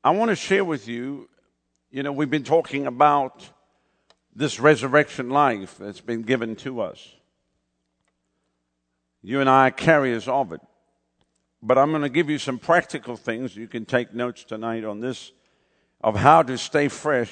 I want to share with you, we've been talking about this resurrection life that's been given to us. You and I are carriers of it. But I'm going to give you some practical things. You can take notes tonight on this, of how to stay fresh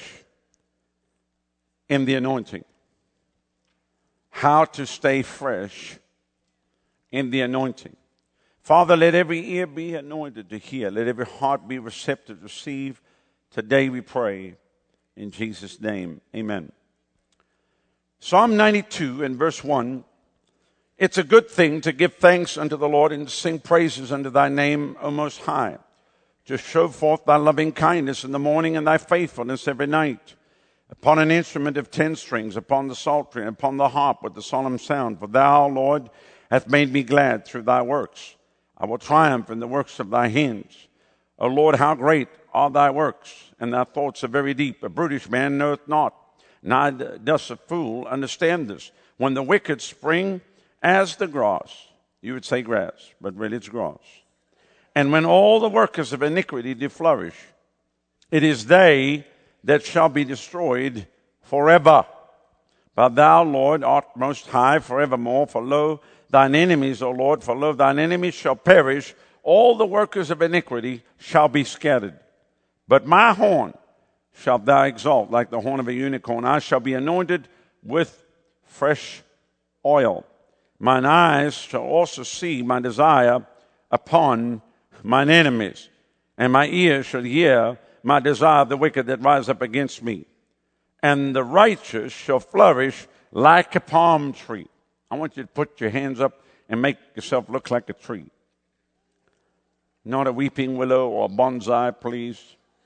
in the anointing. How to stay fresh in the anointing. Father, let every ear be anointed to hear. Let every heart be receptive to receive. Today we pray in Jesus' name. Amen. Psalm 92 and verse 1. It's a good thing to give thanks unto the Lord and to sing praises unto thy name, O Most High. To show forth thy loving kindness in the morning and thy faithfulness every night. Upon an instrument of 10 strings, upon the psaltery, and upon the harp with the solemn sound. For thou, Lord, hath made me glad through thy works. I will triumph in the works of thy hands. O Lord, how great are thy works, and thy thoughts are very deep. A brutish man knoweth not, neither doth a fool understand this. When the wicked spring as the grass, you would say grass, but really it's grass. And when all the workers of iniquity do flourish, it is they that shall be destroyed forever. But thou, Lord, art most high forevermore. For lo, thine enemies, O Lord, for lo, thine enemies shall perish. All the workers of iniquity shall be scattered. But my horn shalt thou exalt like the horn of a unicorn. I shall be anointed with fresh oil. Mine eyes shall also see my desire upon mine enemies, and my ears shall hear my desire of the wicked that rise up against me. And the righteous shall flourish like a palm tree. I want you to put your hands up and make yourself look like a tree. Not a weeping willow or a bonsai, please.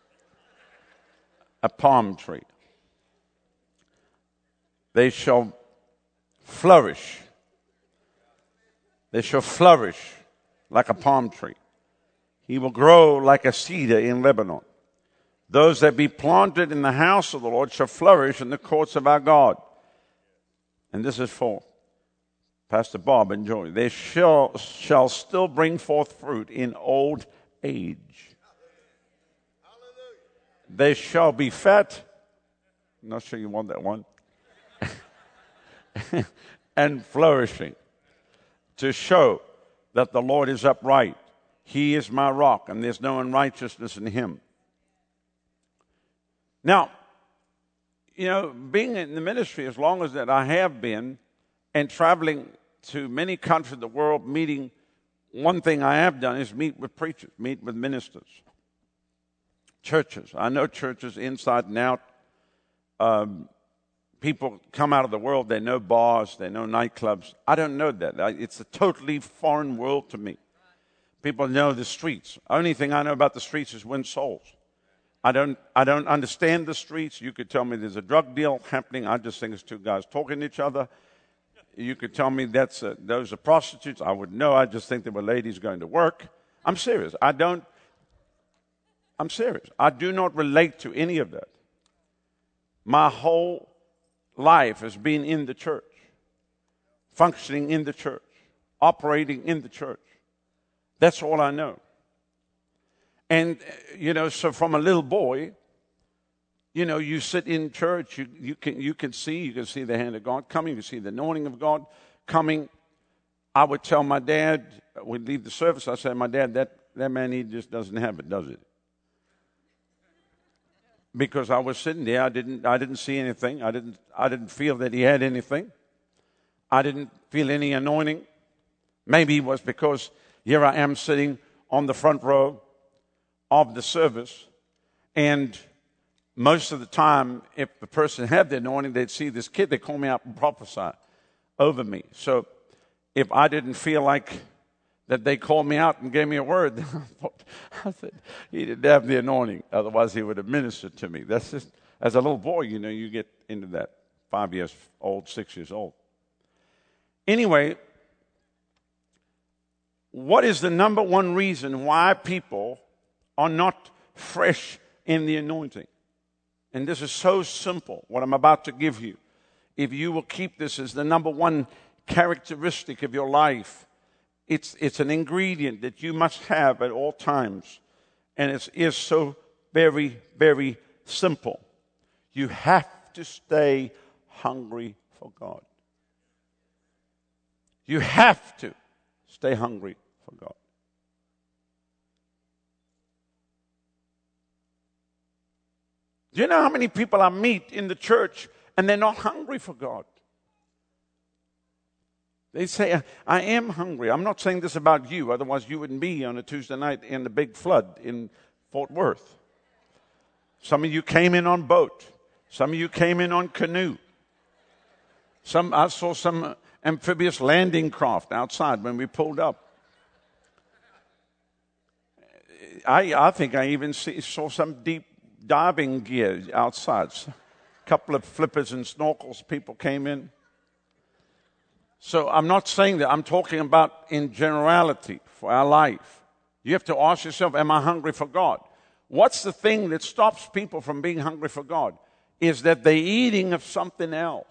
A palm tree. They shall flourish. They shall flourish like a palm tree. He will grow like a cedar in Lebanon. Those that be planted in the house of the Lord shall flourish in the courts of our God. And this is for Pastor Bob and Joy. They shall still bring forth fruit in old age. They shall be fat. I'm not sure you want that one. And flourishing, to show that the Lord is upright. He is my rock, and there's no unrighteousness in him. Now, being in the ministry as long as that I have been, and traveling to many countries of the world, meeting, one thing I have done is meet with preachers, meet with ministers, churches. I know churches inside and out. People come out of the world, they know bars, they know nightclubs. I don't know that. It's a totally foreign world to me. People know the streets. Only thing I know about the streets is win souls. I don't understand the streets. You could tell me there's a drug deal happening. I just think it's two guys talking to each other. You could tell me those are prostitutes. I would know. I just think there were ladies going to work. I'm serious. I'm serious. I do not relate to any of that. My whole life has been in the church, functioning in the church, operating in the church. That's all I know. And, so from a little boy, you sit in church, you can see the hand of God coming, you can see the anointing of God coming. I would tell my dad, we'd leave the service, I said, my dad, that man, he just doesn't have it, does it? Because I was sitting there, I didn't see anything. I didn't feel that he had anything. I didn't feel any anointing. Maybe it was because here I am sitting on the front row of the service, and most of the time, if the person had the anointing, they'd see this kid, they'd call me out and prophesy over me. So if I didn't feel like that they called me out and gave me a word, I said, he didn't have the anointing. Otherwise, he would have ministered to me. That's just, as a little boy, you get into that, 5 years old, 6 years old. Anyway, what is the number one reason why people are not fresh in the anointing? And this is so simple, what I'm about to give you. If you will keep this as the number one characteristic of your life, it's an ingredient that you must have at all times. And it is so very, very simple. You have to stay hungry for God. You have to stay hungry for God. Do you know how many people I meet in the church and they're not hungry for God? They say, I am hungry. I'm not saying this about you, otherwise you wouldn't be on a Tuesday night in the big flood in Fort Worth. Some of you came in on boat. Some of you came in on canoe. I saw some amphibious landing craft outside when we pulled up. I think I even saw some deep diving gear outside. A couple of flippers and snorkels, people came in. So I'm not saying that. I'm talking about in generality for our life. You have to ask yourself, am I hungry for God? What's the thing that stops people from being hungry for God? Is that they're eating of something else.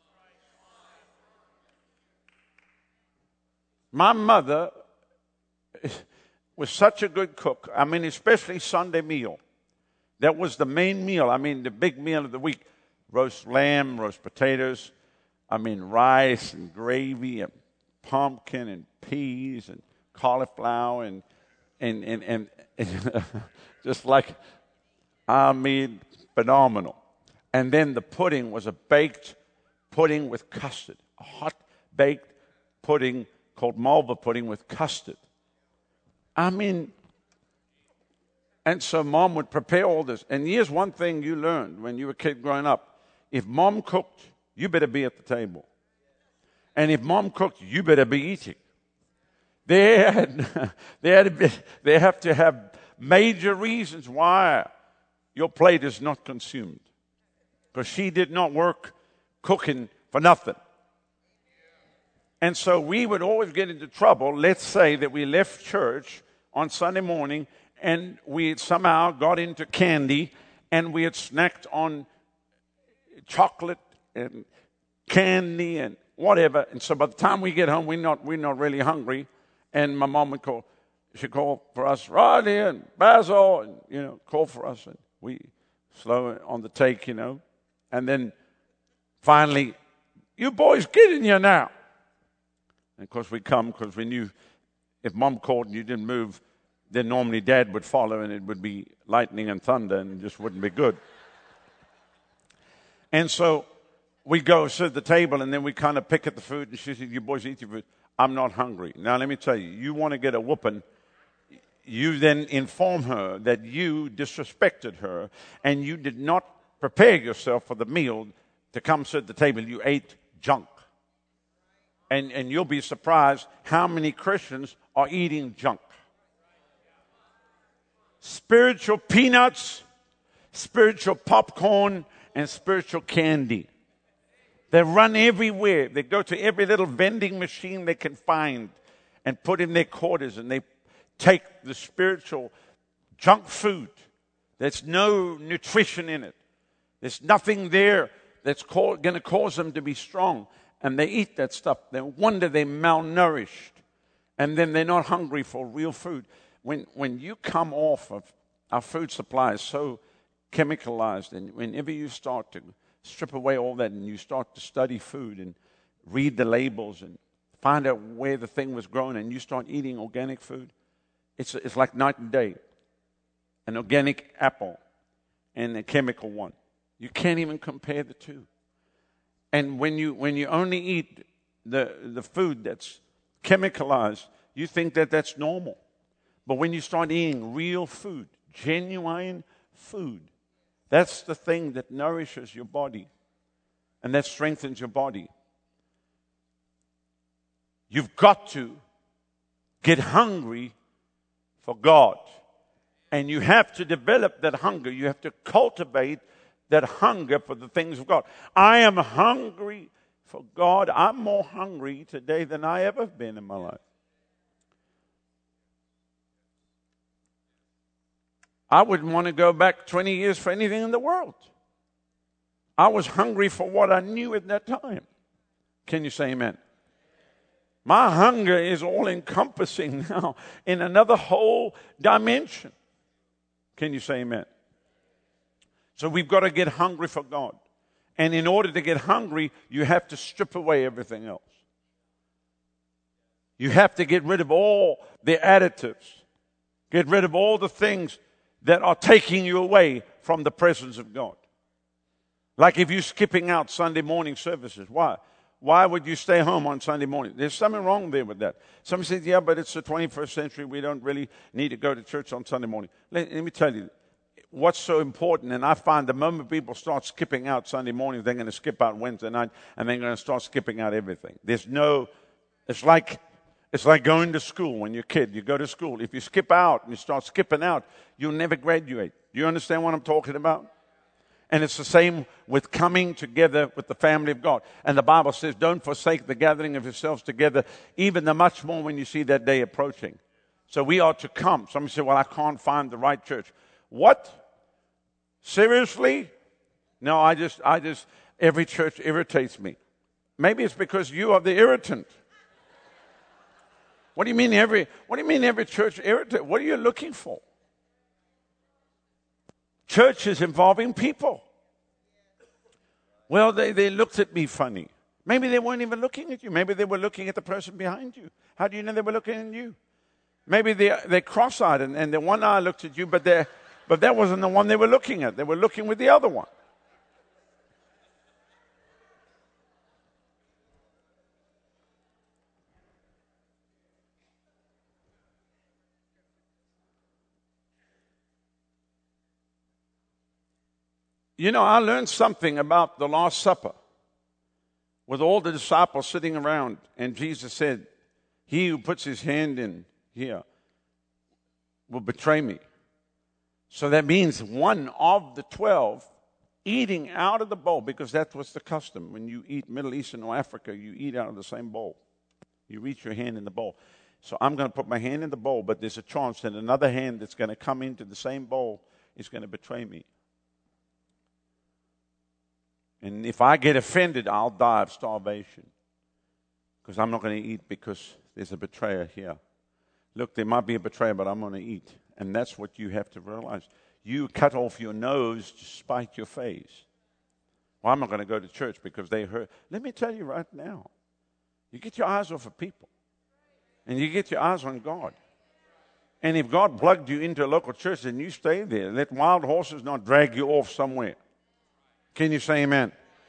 My mother was such a good cook. I mean, especially Sunday meal. That was the main meal. I mean, the big meal of the week. Roast lamb, roast potatoes. I mean, rice and gravy and pumpkin and peas and cauliflower and just like, phenomenal. And then the pudding was a baked pudding with custard, a hot baked pudding called Malva pudding with custard. And so Mom would prepare all this. And here's one thing you learned when you were a kid growing up. If Mom cooked, you better be at the table. And if Mom cooked, you better be eating. They have to have major reasons why your plate is not consumed. Because she did not work cooking for nothing. And so we would always get into trouble. Let's say that we left church on Sunday morning and we had somehow got into candy and we had snacked on chocolate and candy and whatever. And so by the time we get home, we're not really hungry. And my mom would call. She'd call for us, Rodney and Basil, and, call for us. And we slow on the take, And then finally, you boys get in here now. And of course we come because we knew if Mom called and you didn't move, then normally Dad would follow and it would be lightning and thunder and it just wouldn't be good. And so we go sit at the table and then we kind of pick at the food and she said, you boys eat your food. I'm not hungry. Now let me tell you, you want to get a whooping, you then inform her that you disrespected her and you did not prepare yourself for the meal to come sit at the table. You ate junk. And you'll be surprised how many Christians are eating junk. Spiritual peanuts, spiritual popcorn, and spiritual candy. They run everywhere. They go to every little vending machine they can find and put in their quarters, and they take the spiritual junk food. There's no nutrition in it. There's nothing there that's going to cause them to be strong. And they eat that stuff. They wonder they're malnourished. And then they're not hungry for real food. When you come off of our food supply is so chemicalized, and whenever you start to strip away all that and you start to study food and read the labels and find out where the thing was grown and you start eating organic food, it's like night and day. An organic apple and a chemical one. You can't even compare the two. And when you only eat the food that's chemicalized, you think that that's normal. But when you start eating real food, genuine food, that's the thing that nourishes your body and that strengthens your body. You've got to get hungry for God. And you have to develop that hunger. You have to cultivate that hunger for the things of God. I am hungry for God. I'm more hungry today than I ever have been in my life. I wouldn't want to go back 20 years for anything in the world. I was hungry for what I knew at that time. Can you say amen? My hunger is all-encompassing now in another whole dimension. Can you say amen? So we've got to get hungry for God. And in order to get hungry, you have to strip away everything else. You have to get rid of all the additives. Get rid of all the things that are taking you away from the presence of God. Like if you're skipping out Sunday morning services. Why? Why would you stay home on Sunday morning? There's something wrong there with that. Somebody says, yeah, but it's the 21st century. We don't really need to go to church on Sunday morning. Let me tell you what's so important. And I find the moment people start skipping out Sunday morning, they're going to skip out Wednesday night, and they're going to start skipping out everything. It's like going to school when you're a kid. You go to school. If you skip out and you start skipping out, you'll never graduate. Do you understand what I'm talking about? And it's the same with coming together with the family of God. And the Bible says, don't forsake the gathering of yourselves together, even the much more when you see that day approaching. So we are to come. Somebody say, well, I can't find the right church. What? Seriously? No, I just, every church irritates me. Maybe it's because you are the irritant. What do you mean every church irritates? What are you looking for? Church is involving people. Well, they looked at me funny. Maybe they weren't even looking at you. Maybe they were looking at the person behind you. How do you know they were looking at you? Maybe they're cross-eyed and the one eye looked at you, but that wasn't the one they were looking at. They were looking with the other one. You know, I learned something about the Last Supper with all the disciples sitting around, and Jesus said, he who puts his hand in here will betray me. So that means one of the 12 eating out of the bowl, because that was the custom. When you eat Middle Eastern or Africa, you eat out of the same bowl. You reach your hand in the bowl. So I'm going to put my hand in the bowl, but there's a chance that another hand that's going to come into the same bowl is going to betray me. And if I get offended, I'll die of starvation. Because I'm not going to eat because there's a betrayer here. Look, there might be a betrayer, but I'm going to eat. And that's what you have to realize. You cut off your nose to spite your face. Well, I'm not going to go to church because they hurt. Let me tell you right now. You get your eyes off of people. And you get your eyes on God. And if God plugged you into a local church, then you stay there. Let wild horses not drag you off somewhere. Can you say amen?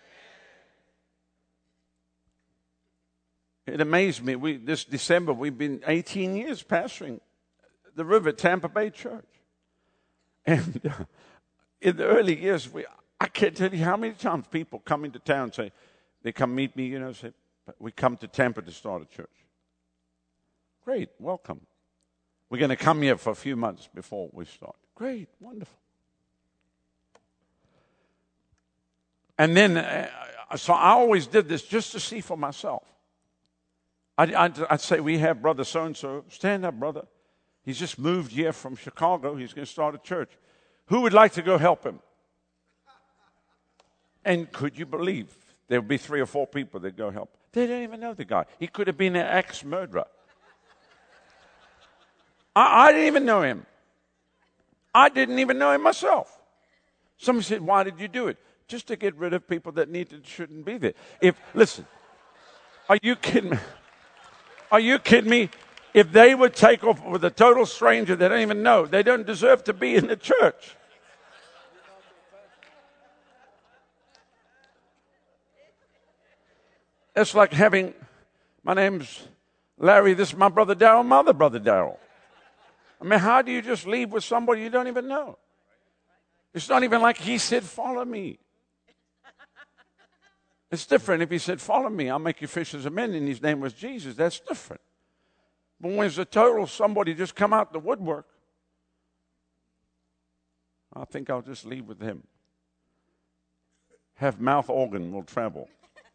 It amazed me. This December, we've been 18 years pastoring the River Tampa Bay Church. And in the early years, I can't tell you how many times people come into town and say, they come meet me, say, we come to Tampa to start a church. Great, welcome. We're going to come here for a few months before we start. Great, wonderful. And then, so I always did this just to see for myself. I'd say, we have brother so-and-so. Stand up, brother. He's just moved here from Chicago. He's going to start a church. Who would like to go help him? And could you believe there would be 3 or 4 people that go help? They don't even know the guy. He could have been an ex-murderer. I didn't even know him. I didn't even know him myself. Somebody said, why did you do it? Just to get rid of people that shouldn't be there. Listen, are you kidding me? Are you kidding me? If they would take off with a total stranger they don't even know, they don't deserve to be in the church. It's like having, my name's Larry, this is my brother Darrell, my other brother Darrell. I mean, how do you just leave with somebody you don't even know? It's not even like he said, follow me. It's different if he said, follow me, I'll make you fishers of men, and his name was Jesus. That's different. But when it's a total somebody just come out the woodwork, I think I'll just leave with him. Have mouth organ will travel.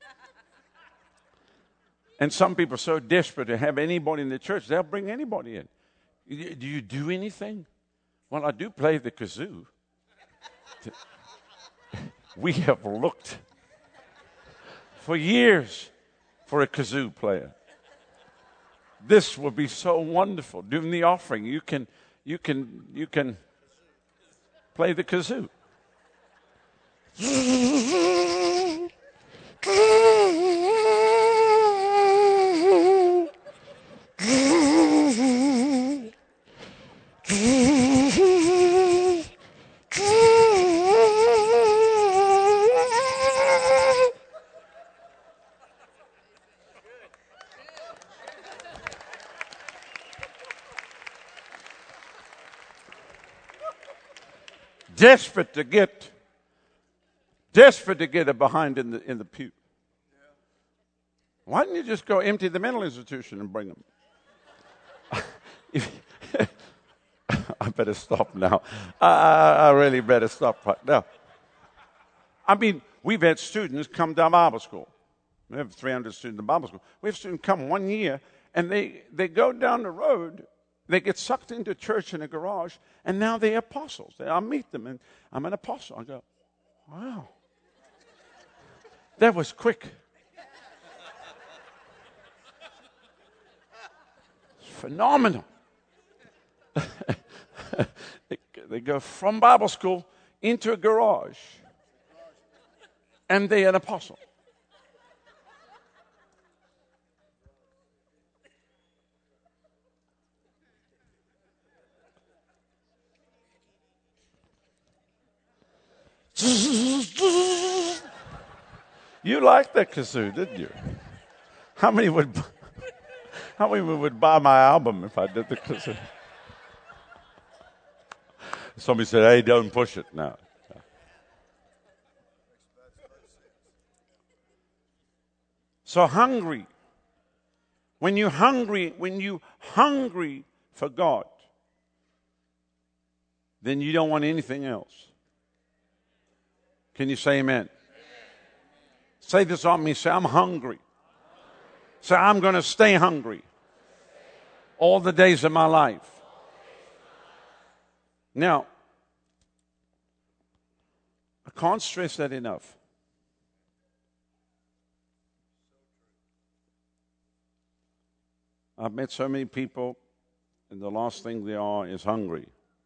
And some people are so desperate to have anybody in the church, they'll bring anybody in. Do you do anything? Well, I do play the kazoo. We have looked for years for a kazoo player. This will be so wonderful. During the offering, you can play the kazoo. Desperate to get it behind in the pew. Why didn't you just go empty the mental institution and bring them? I better stop now. I really better stop right now. I mean, we've had students come to our Bible school. We have 300 students in Bible school. We have students come 1 year, and they go down the road. They get sucked into church in a garage, and now they're apostles. I meet them, and I'm an apostle. I go, wow. That was quick. It's phenomenal. They go from Bible school into a garage, and they're an apostle. You liked that kazoo, didn't you? How many would buy my album if I did the kazoo? Somebody said, "Hey, don't push it now." So hungry. When you hungry for God, then you don't want anything else. Can you say amen? Say this on me. Say, I'm hungry. Say, I'm going to stay hungry all the days of my life. Now, I can't stress that enough. I've met so many people, and the last thing they are is hungry.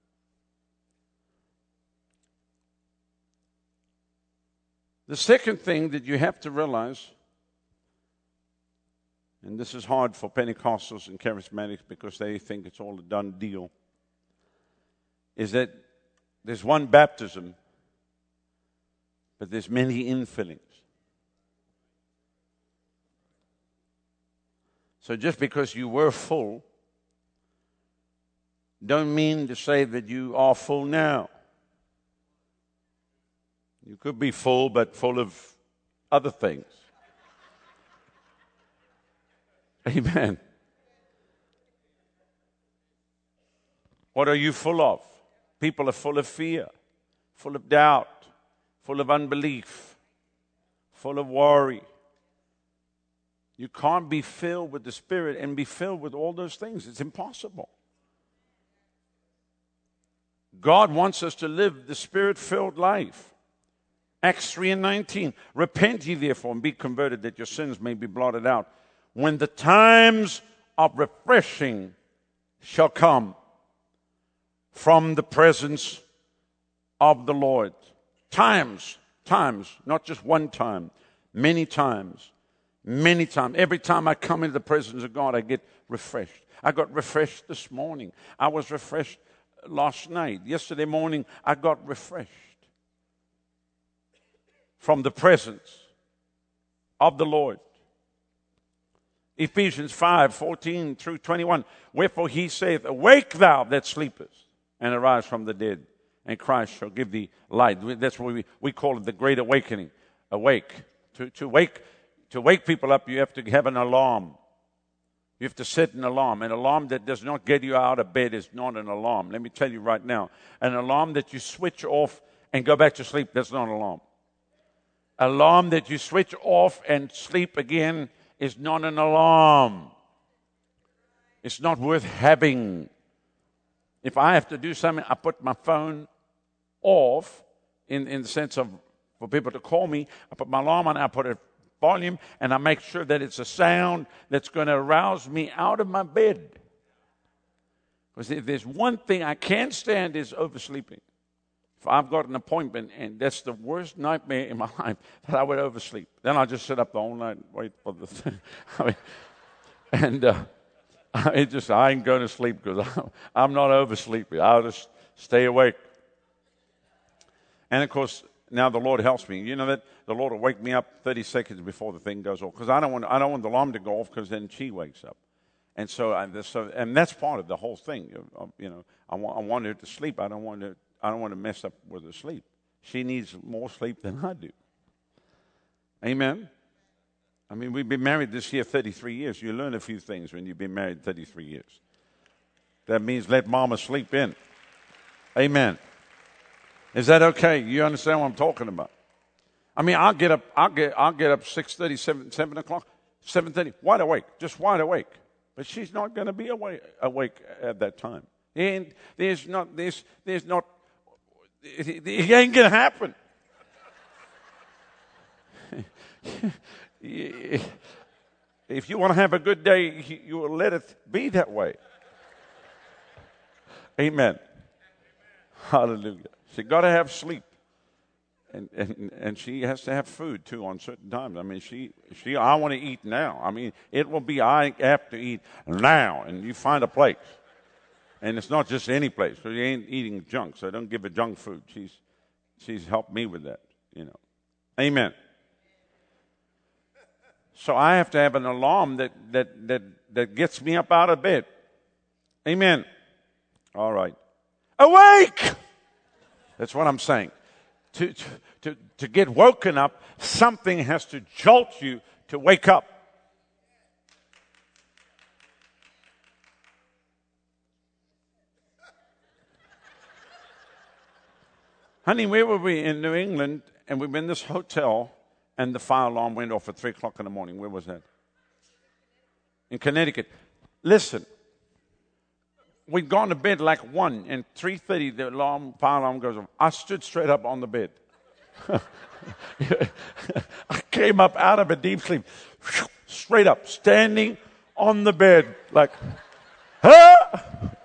The second thing that you have to realize, and this is hard for Pentecostals and Charismatics because they think it's all a done deal, is that there's one baptism, but there's many infillings. So just because you were full, don't mean to say that you are full now. You could be full, but full of other things. Amen. What are you full of? People are full of fear, full of doubt, full of unbelief, full of worry. You can't be filled with the Spirit and be filled with all those things. It's impossible. God wants us to live the Spirit-filled life. Acts 3:19, repent ye therefore and be converted that your sins may be blotted out, when the times of refreshing shall come from the presence of the Lord. Times, not just one time, many times. Many times. Every time I come into the presence of God, I get refreshed. I got refreshed this morning. I was refreshed last night. Yesterday morning, I got refreshed from the presence of the Lord. Ephesians 5:14 through 21. Wherefore he saith, awake thou that sleepest, and arise from the dead, and Christ shall give thee light. That's what we call it, the great awakening. Awake. To wake people up, you have to have an alarm. You have to set an alarm. An alarm that does not get you out of bed is not an alarm. Let me tell you right now. An alarm that you switch off and go back to sleep, that's not an alarm. Alarm that you switch off and sleep again is not an alarm. It's not worth having. If I have to do something, I put my phone off in the sense of for people to call me. I put my alarm on, I put it volume, and I make sure that it's a sound that's going to arouse me out of my bed. Because if there's one thing I can't stand is oversleeping. if I've got an appointment, and that's the worst nightmare in my life, that I would oversleep. Then I'll just sit up the whole night and wait for the thing. I ain't going to sleep because I'm not oversleeping. I'll just stay awake. And of course, now the Lord helps me. You know that the Lord will wake me up 30 seconds before the thing goes off, because I don't want the alarm to go off, because then she wakes up. And and that's part of the whole thing. You know, I want her to sleep. I don't want to mess up with her sleep. She needs more sleep than I do. Amen. I mean, we've been married this year 33 years. You learn a few things when you've been married 33 years. That means let mama sleep in. Amen. Is that okay? You understand what I'm talking about? I mean, I'll get up 6:30, 7 o'clock, 7:30, wide awake, just wide awake. But she's not going to be awake at that time. And it ain't going to happen. If you want to have a good day, you will let it be that way. Amen. Hallelujah. She got to have sleep. And she has to have food, too, on certain times. I mean, I want to eat now. I mean, it will be, I have to eat now. And you find a place. And it's not just any place, because you ain't eating junk, so don't give her junk food. She's helped me with that, you know. Amen. So I have to have an alarm that gets me up out of bed. Amen. All right. Awake! That's what I'm saying. To get woken up, something has to jolt you to wake up. Honey, where were we? In New England, and we were in this hotel, and the fire alarm went off at 3 o'clock in the morning. Where was that? In Connecticut. Listen, we'd gone to bed like 1, and 3:30 the fire alarm goes off. I stood straight up on the bed. I came up out of a deep sleep, straight up, standing on the bed, like, huh?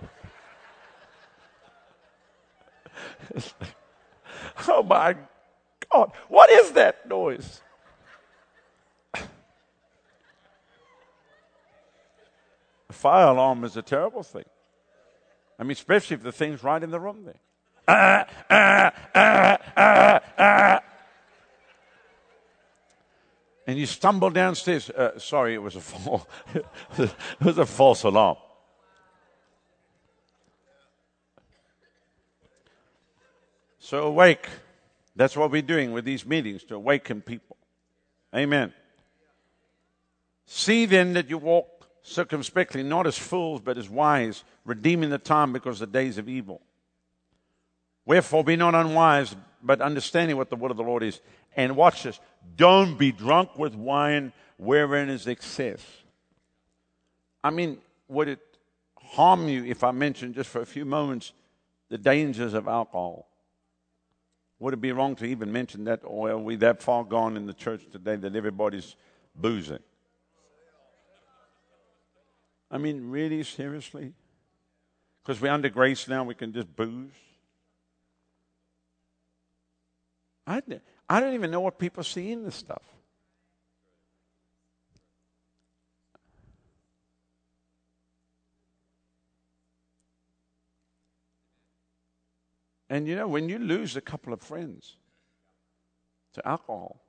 Oh my God, what is that noise? A fire alarm is a terrible thing. I mean, especially if the thing's right in the room there. And you stumble downstairs. Sorry, it was a it was a false alarm. So awake. That's what we're doing with these meetings, to awaken people. Amen. See then that you walk circumspectly, not as fools, but as wise, redeeming the time, because the days of evil. Wherefore be not unwise, but understanding what the word of the Lord is. And watch this. Don't be drunk with wine, wherein is excess. I mean, would it harm you if I mentioned just for a few moments the dangers of alcohol? Would it be wrong to even mention that, or are we that far gone in the church today that everybody's boozing? I mean, really, seriously? Because we're under grace now, we can just booze? I don't even know what people see in this stuff. And you know, when you lose a couple of friends to alcohol,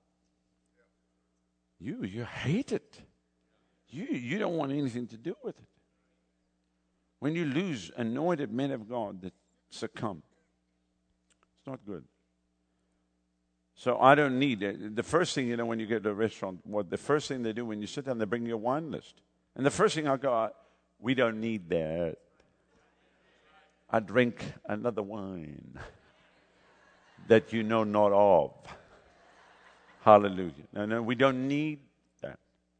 you hate it. You don't want anything to do with it. When you lose anointed men of God that succumb, it's not good. So I don't need it. The first thing, you know, when you get to a restaurant, the first thing they do when you sit down, they bring you a wine list. And the first thing I go, we don't need that. I drink another wine that you know not of. Hallelujah. No, we don't need that.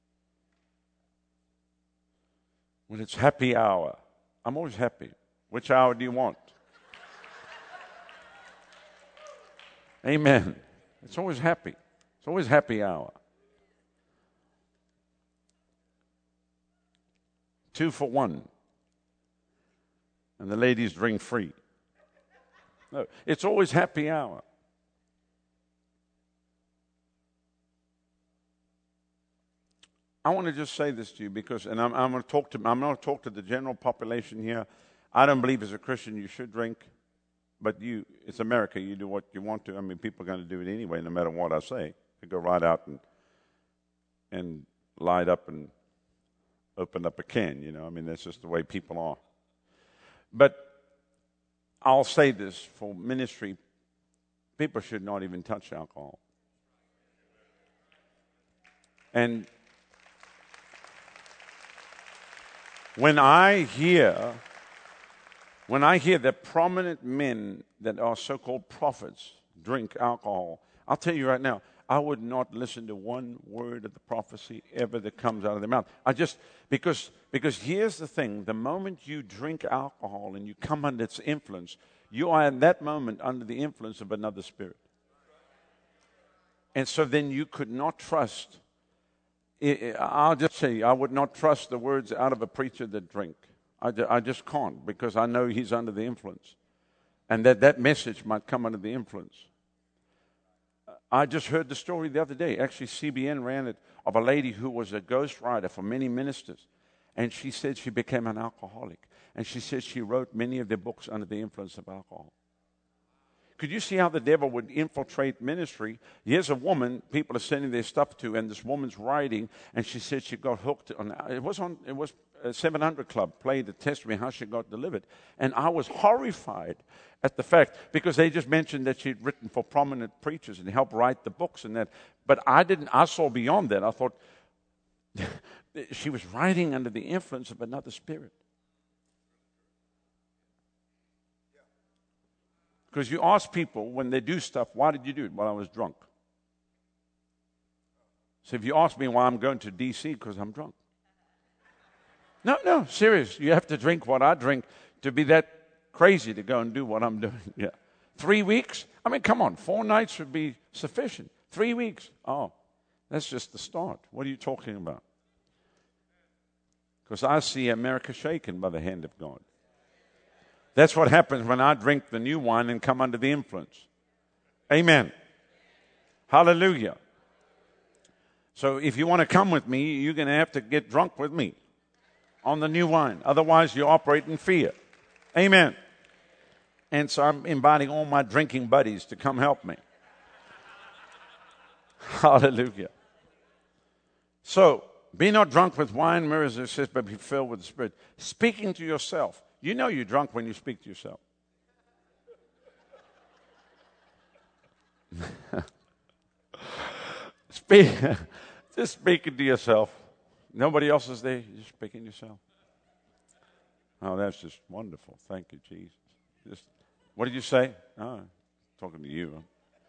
When it's happy hour, I'm always happy. Which hour do you want? Amen. It's always happy. It's always happy hour. 2 for $1. And the ladies drink free. No, it's always happy hour. I want to just say this to you because, and I'm going to talk to the general population here. I don't believe as a Christian you should drink, but it's America. You do what you want to. I mean, people are going to do it anyway, no matter what I say. They go right out and light up and open up a can. I mean, that's just the way people are. But I'll say this for ministry: people should not even touch alcohol. And when I hear that prominent men that are so-called prophets drink alcohol, I'll tell you right now, I would not listen to one word of the prophecy ever that comes out of their mouth. Because here's the thing: the moment you drink alcohol and you come under its influence, you are in that moment under the influence of another spirit. And so then you could not trust. I'll just say, I would not trust the words out of a preacher that drink. I just can't, because I know he's under the influence. And that message might come under the influence. I just heard the story the other day. Actually, CBN ran it, of a lady who was a ghostwriter for many ministers. And she said she became an alcoholic. And she said she wrote many of their books under the influence of alcohol. Could you see how the devil would infiltrate ministry? Here's a woman people are sending their stuff to, and this woman's writing, and she said she got hooked on it. Was 700 Club played the testimony how she got delivered, and I was horrified at the fact, because they just mentioned that she'd written for prominent preachers and helped write the books and that. But I saw beyond that. I thought she was writing under the influence of another spirit. Because you ask people when they do stuff, why did you do it? Well, I was drunk. So if you ask me why I'm going to D.C., because I'm drunk. No, serious. You have to drink what I drink to be that crazy to go and do what I'm doing. Yeah. 3 weeks? I mean, come on. 4 nights would be sufficient. 3 weeks? Oh, that's just the start. What are you talking about? Because I see America shaken by the hand of God. That's what happens when I drink the new wine and come under the influence. Amen. Hallelujah. So if you want to come with me, you're going to have to get drunk with me on the new wine. Otherwise, you operate in fear. Amen. And so I'm inviting all my drinking buddies to come help me. Hallelujah. So, be not drunk with wine, mirrors, it says, but be filled with the Spirit. Speaking to yourself. You know you're drunk when you speak to yourself. Just speaking to yourself. Nobody else is there. You're just speaking to yourself. Oh, that's just wonderful. Thank you, Jesus. What did you say? Oh, talking to you.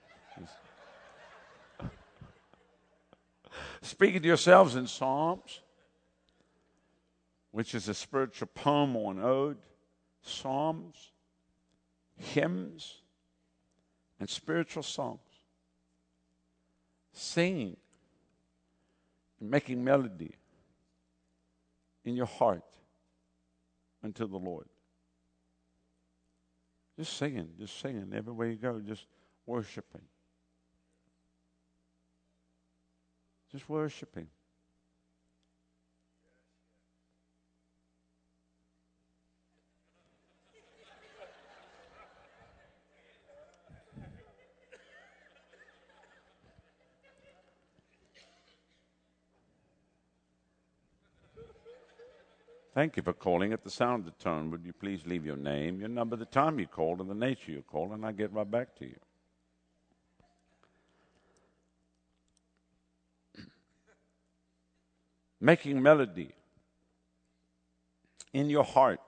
Speaking to yourselves in psalms, which is a spiritual poem or an ode, psalms, hymns, and spiritual songs. Singing and making melody in your heart unto the Lord. Just singing everywhere you go, just worshiping. Just worshiping. Thank you for calling at the sound of the tone. Would you please leave your name, your number, the time you called, and the nature you called, and I'll get right back to you. Making melody in your heart.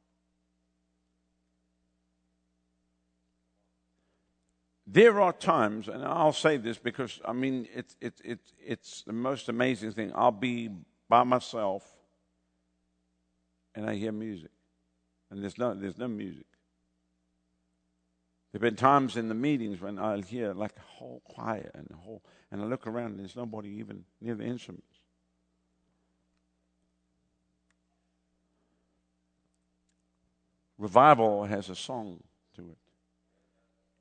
There are times, and I'll say this because, I mean, it's the most amazing thing. I'll be by myself and I hear music. And there's no music. There have been times in the meetings when I'll hear like a whole choir and I look around and there's nobody even near the instruments. Revival has a song to it.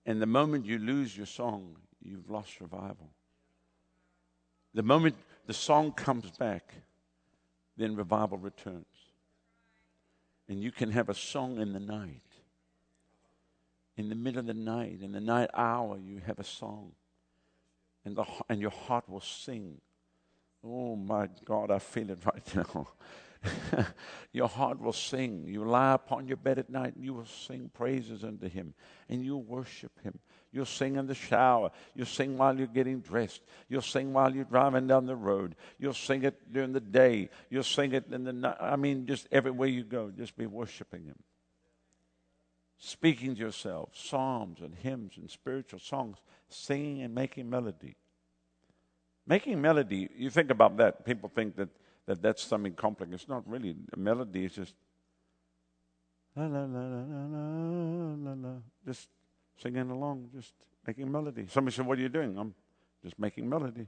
And the moment you lose your song, you've lost revival. The moment the song comes back, then revival returns. And you can have a song in the night. In the middle of the night, in the night hour, you have a song. And your heart will sing. Oh my God, I feel it right now. Your heart will sing. You lie upon your bed at night and you will sing praises unto Him. And you'll worship Him. You'll sing in the shower. You'll sing while you're getting dressed. You'll sing while you're driving down the road. You'll sing it during the day. You'll sing it in the night. I mean, just everywhere you go, just be worshiping Him. Speaking to yourself, psalms and hymns and spiritual songs, singing and making melody. Making melody, you think about that. People think that that's something complicated. It's not really. A melody is just la la la la la la la, just singing along, just making melody. Somebody said, "What are you doing?" I'm just making melody.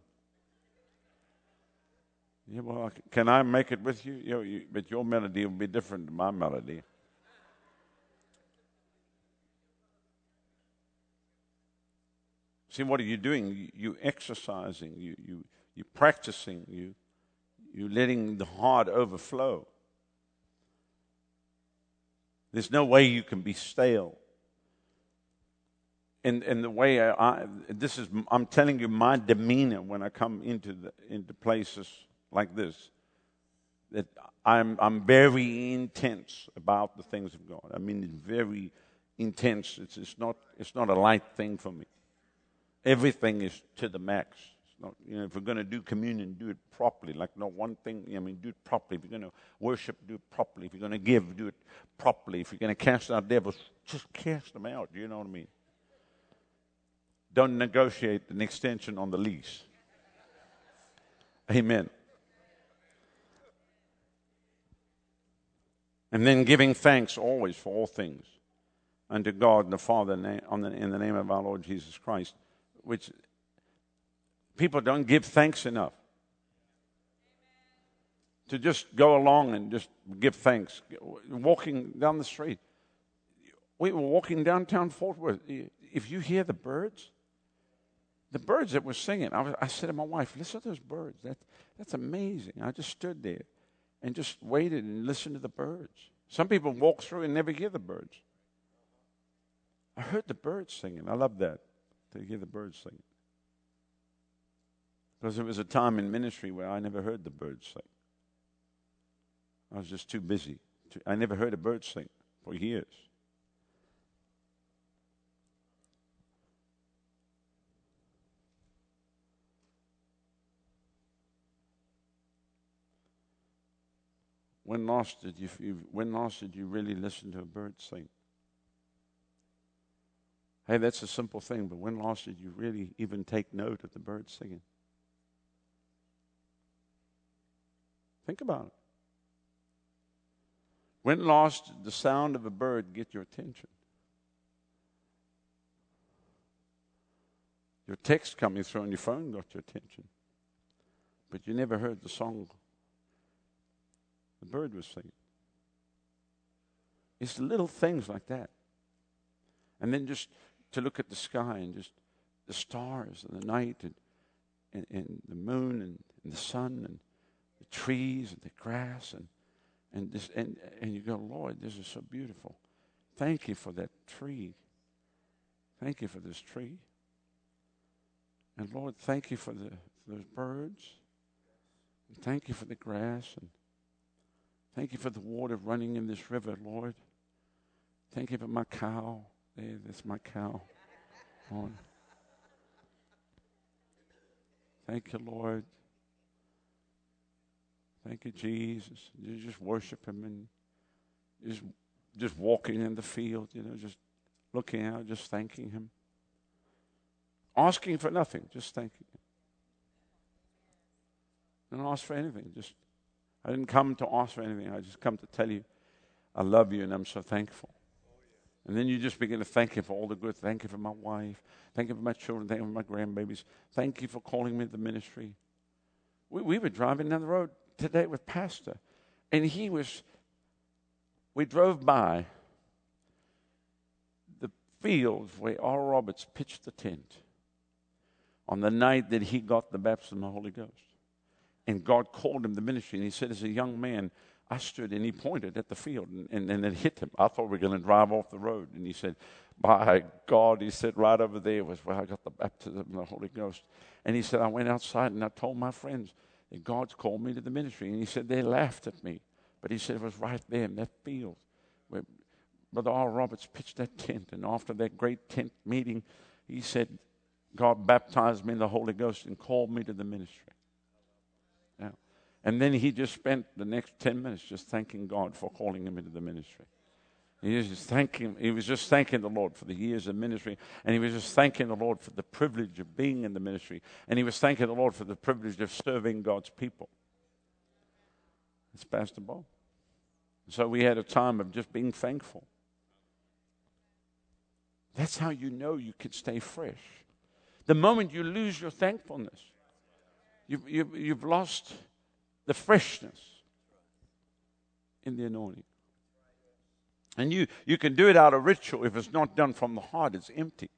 Yeah, well, can I make it with you? But your melody will be different than my melody. See, what are you doing? You exercising. You practicing. You letting the heart overflow. There's no way you can be stale. And the way I'm telling you my demeanor when I come into places like this, that I'm very intense about the things of God. I mean, it's very intense. It's not a light thing for me. Everything is to the max. It's not, if we're going to do communion, do it properly. Like not one thing. Do it properly. If you're going to worship, do it properly. If you're going to give, do it properly. If you're going to cast out devils, just cast them out. Do you know what I mean? Don't negotiate an extension on the lease. Amen. And then giving thanks always for all things unto God and the Father in the name of our Lord Jesus Christ, which people don't give thanks enough. To just go along and just give thanks. Walking down the street. We were walking downtown Fort Worth. If you hear the birds that were singing, I said to my wife, listen to those birds. That's amazing. I just stood there and just waited and listened to the birds. Some people walk through and never hear the birds. I heard the birds singing. I love that, to hear the birds singing. Because there was a time in ministry where I never heard the birds sing. I was just too busy. I never heard a bird sing for years. When last did you really listen to a bird sing? Hey, that's a simple thing, but when last did you really even take note of the birds singing? Think about it. When last did the sound of a bird get your attention? Your text coming through on your phone got your attention, but you never heard the song the bird was singing. It's little things like that. And then just to look at the sky and just the stars and the night and the moon and the sun and the trees and the grass and you go, Lord, this is so beautiful. Thank you for that tree. Thank you for this tree. And Lord, thank you for those birds. And thank you for the grass. And thank you for the water running in this river, Lord. Thank you for my cow. That's my cow. On. Thank you, Lord. Thank you, Jesus. You just worship Him and just walking in the field, just looking out, just thanking Him. Asking for nothing, just thanking Him. Don't ask for anything. I didn't come to ask for anything. I just come to tell you I love you and I'm so thankful. And then you just begin to thank Him for all the good. Thank you for my wife. Thank you for my children. Thank you for my grandbabies. Thank you for calling me to the ministry. We were driving down the road today with Pastor, and we drove by field where Oral Roberts pitched the tent on the night that he got the baptism of the Holy Ghost. And God called him to ministry. And he said, as a young man, I stood and he pointed at the field and it hit him. I thought we were going to drive off the road. And he said, by God, he said, right over there was where I got the baptism of the Holy Ghost. And he said, I went outside and I told my friends that God's called me to the ministry. And he said, they laughed at me. But he said it was right there in that field where Brother Oral Roberts pitched that tent. And after that great tent meeting, he said, God baptized me in the Holy Ghost and called me to the ministry. Yeah. And then he just spent the next 10 minutes just thanking God for calling him into the ministry. He was just thanking the Lord for the years of ministry, and he was just thanking the Lord for the privilege of being in the ministry, and he was thanking the Lord for the privilege of serving God's people. It's Pastor Bob. So we had a time of just being thankful. That's how you know you can stay fresh. The moment you lose your thankfulness, you've lost the freshness in the anointing. And you can do it out of ritual. If it's not done from the heart, it's empty.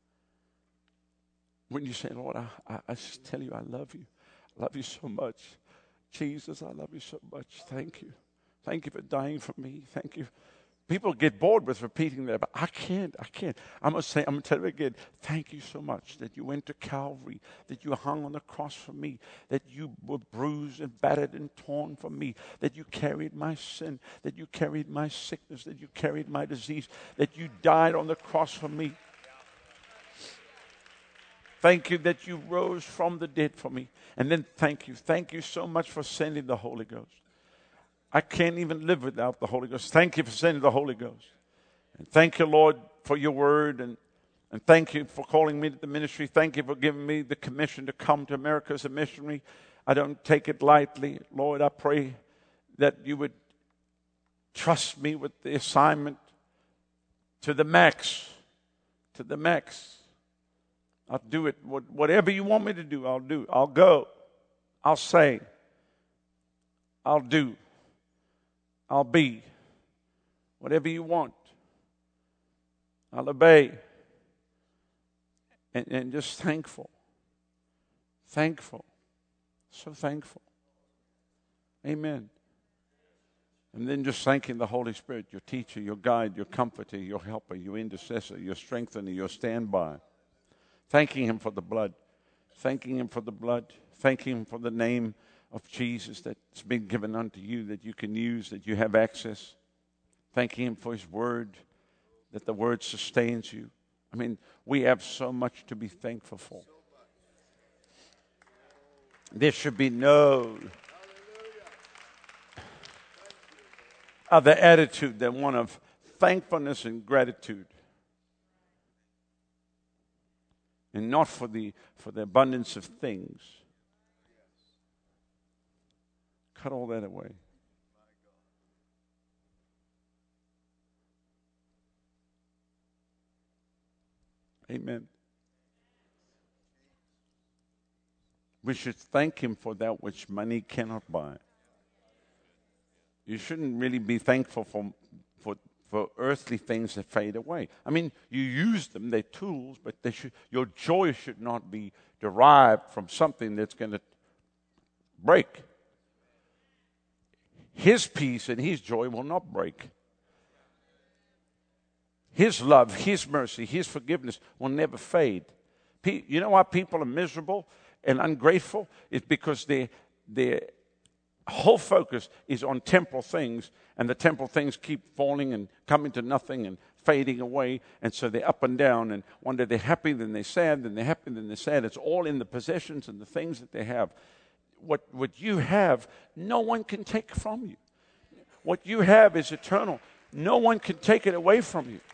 When you say, Lord, I just tell you I love you. I love you so much. Jesus, I love you so much. Thank you. Thank you for dying for me. Thank you. People get bored with repeating that, but I can't. I'm going to tell you again, thank you so much that you went to Calvary, that you hung on the cross for me, that you were bruised and battered and torn for me, that you carried my sin, that you carried my sickness, that you carried my disease, that you died on the cross for me. Thank you that you rose from the dead for me. And then thank you. Thank you so much for sending the Holy Ghost. I can't even live without the Holy Ghost. Thank you for sending the Holy Ghost. And thank you, Lord, for your word. And thank you for calling me to the ministry. Thank you for giving me the commission to come to America as a missionary. I don't take it lightly. Lord, I pray that you would trust me with the assignment to the max. To the max. I'll do it. Whatever you want me to do, I'll do. I'll go. I'll say. I'll do. I'll be. Whatever you want. I'll obey. And just thankful. Thankful. So thankful. Amen. And then just thanking the Holy Spirit, your teacher, your guide, your comforter, your helper, your intercessor, your strengthener, your standby. Thanking him for the blood. Thanking him for the blood. Thanking him for the name of Jesus that's been given unto you, that you can use, that you have access. Thanking him for his word, that the word sustains you. I mean, we have so much to be thankful for. There should be no other attitude than one of thankfulness and gratitude. And not for the abundance of things. Cut all that away. Amen. We should thank him for that which money cannot buy. You shouldn't really be thankful for earthly things that fade away. I mean, you use them, they're tools, but your joy should not be derived from something that's going to break. His peace and his joy will not break. His love, his mercy, his forgiveness will never fade. You know why people are miserable and ungrateful? It's because their whole focus is on temporal things, and the temporal things keep falling and coming to nothing and fading away, and so they're up and down, and one day they're happy, then they're sad, then they're happy, then they're sad. It's all in the possessions and the things that they have. What you have, no one can take from you. What you have is eternal. No one can take it away from you.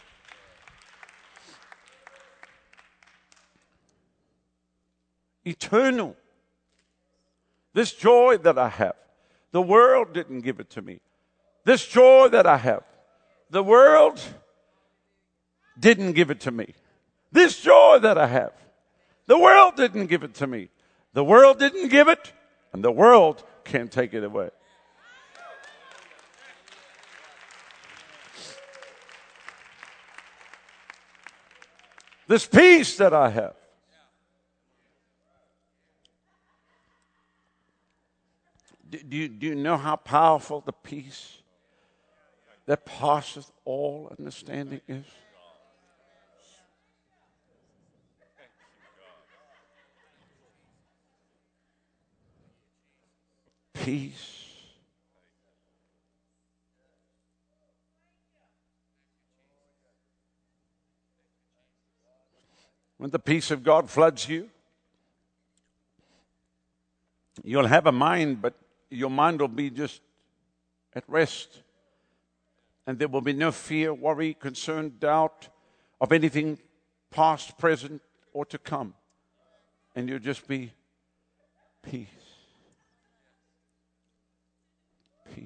Eternal. This joy that I have, the world didn't give it to me. This joy that I have, the world didn't give it to me. This joy that I have, the world didn't give it to me. The world didn't give it, and the world can't take it away. This peace that I have. Do you know how powerful the peace that passeth all understanding is? Peace. When the peace of God floods you, you'll have a mind, but your mind will be just at rest. And there will be no fear, worry, concern, doubt of anything past, present, or to come. And you'll just be peace. Peace.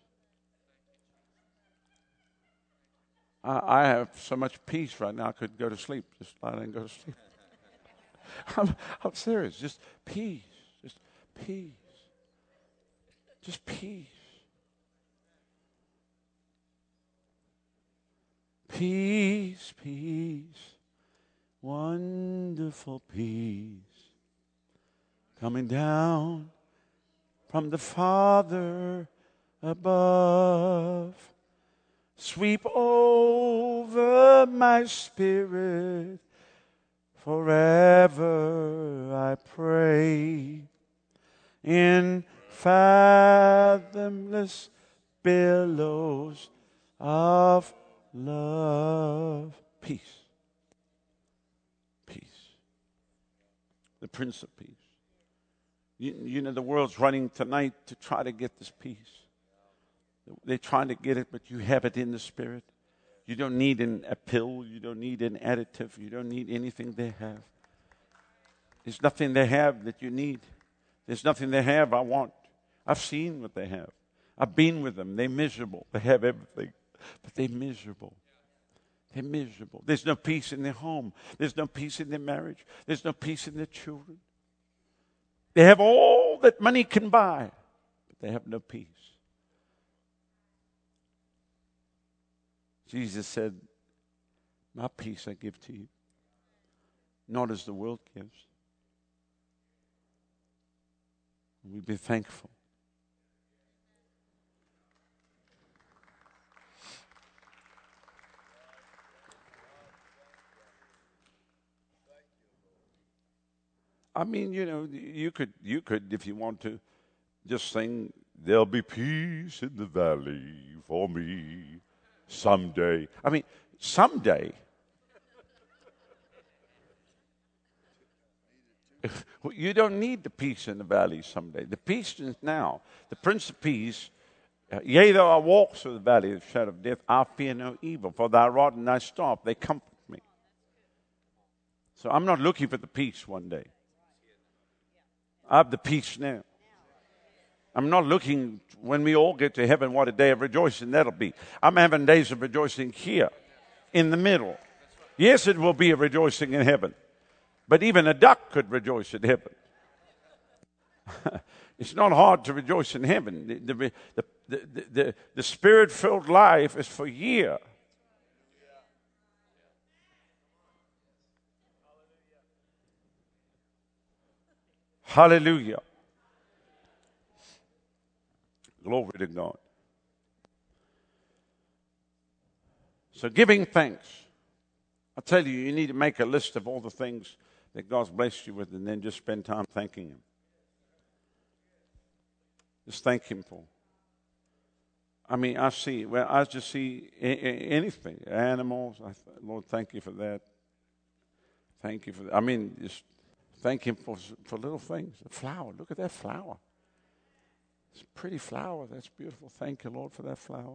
I have so much peace right now I could go to sleep. Just lie down and go to sleep. I'm serious. Just peace. Just peace. Just peace. Peace, peace, wonderful peace, coming down from the Father above. Sweep over my spirit forever, I pray, in fathomless billows of love. Peace. Peace. The Prince of Peace. You know, the world's running tonight to try to get this peace. They're trying to get it, but you have it in the Spirit. You don't need a pill. You don't need an additive. You don't need anything they have. There's nothing they have that you need. There's nothing they have I want. I've seen what they have. I've been with them. They're miserable. They have everything, but they're miserable. They're miserable. There's no peace in their home. There's no peace in their marriage. There's no peace in their children. They have all that money can buy, but they have no peace. Jesus said, my peace I give to you, not as the world gives. We be thankful. I mean, you know, you could, if you want to, just sing, there'll be peace in the valley for me someday. I mean, someday. You don't need the peace in the valley someday. The peace is now. The Prince of Peace, yea, though I walk through the valley of the shadow of death, I fear no evil, for thy rod and thy staff, they comfort me. So I'm not looking for the peace one day. I have the peace now. I'm not looking when we all get to heaven what a day of rejoicing that'll be. I'm having days of rejoicing here in the middle. Yes, it will be a rejoicing in heaven. But even a duck could rejoice in heaven. It's not hard to rejoice in heaven. The Spirit-filled life is for year. Hallelujah. Glory to God. So giving thanks. I tell you, you need to make a list of all the things that God's blessed you with and then just spend time thanking Him. Just thank Him for. I mean, I just see anything, animals. Lord, thank you for that. Thank you for that. I mean, just thank Him for little things. A flower. Look at that flower. It's a pretty flower. That's beautiful. Thank you, Lord, for that flower.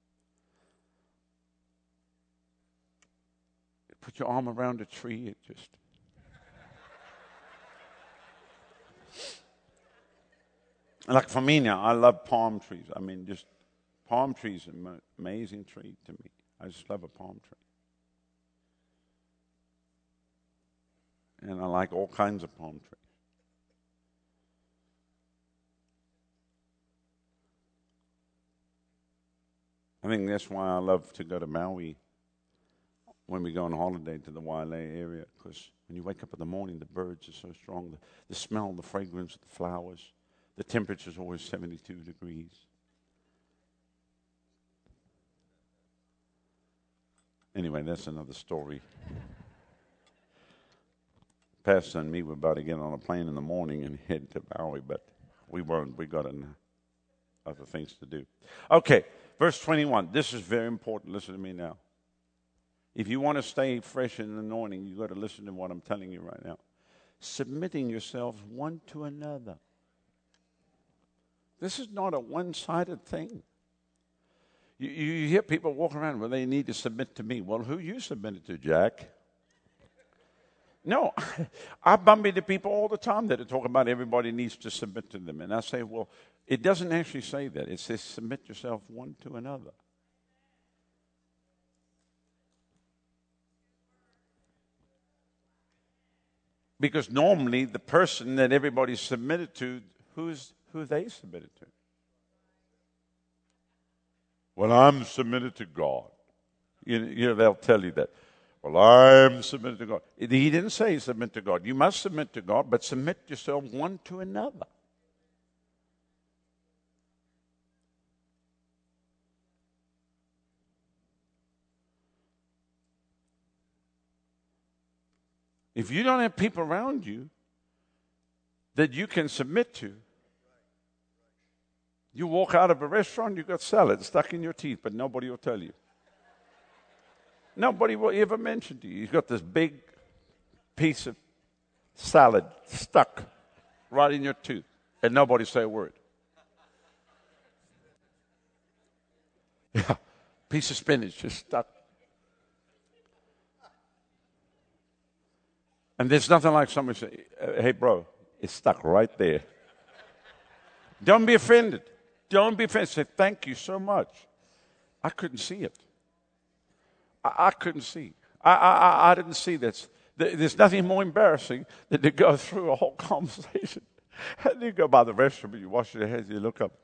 Put your arm around a tree. It just. Like for me now, I love palm trees. I mean, just palm trees are an amazing tree to me. I just love a palm tree. And I like all kinds of palm trees. I think that's why I love to go to Maui when we go on holiday to the Wailea area, because when you wake up in the morning, the birds are so strong. The smell, the fragrance of the flowers. The temperature is always 72 degrees. Anyway, that's another story. Pastor and me were about to get on a plane in the morning and head to Maui, but we weren't. We got other things to do. Okay, verse 21. This is very important. Listen to me now. If you want to stay fresh in the anointing, you've got to listen to what I'm telling you right now. Submitting yourselves one to another. This is not a one-sided thing. You hear people walking around, well, they need to submit to me. Well, who you submitted to, Jack? No, I bump into people all the time that are talking about everybody needs to submit to them. And I say, well, it doesn't actually say that. It says submit yourself one to another. Because normally the person that everybody's submitted to, who they submitted to? Well, I'm submitted to God. You know, they'll tell you that. Well, I'm submitted to God. He didn't say submit to God. You must submit to God, but submit yourself one to another. If you don't have people around you that you can submit to, you walk out of a restaurant, you've got salad stuck in your teeth, but nobody will tell you. Nobody will ever mention to you. You've got this big piece of salad stuck right in your tooth, and nobody say a word. Yeah, piece of spinach just stuck. And there's nothing like somebody say, hey, bro, it's stuck right there. Don't be offended. Don't be offended. Say, thank you so much. I couldn't see it. I couldn't see. I didn't see this. There's nothing more embarrassing than to go through a whole conversation. And you go by the restroom, you wash your hands, you look up.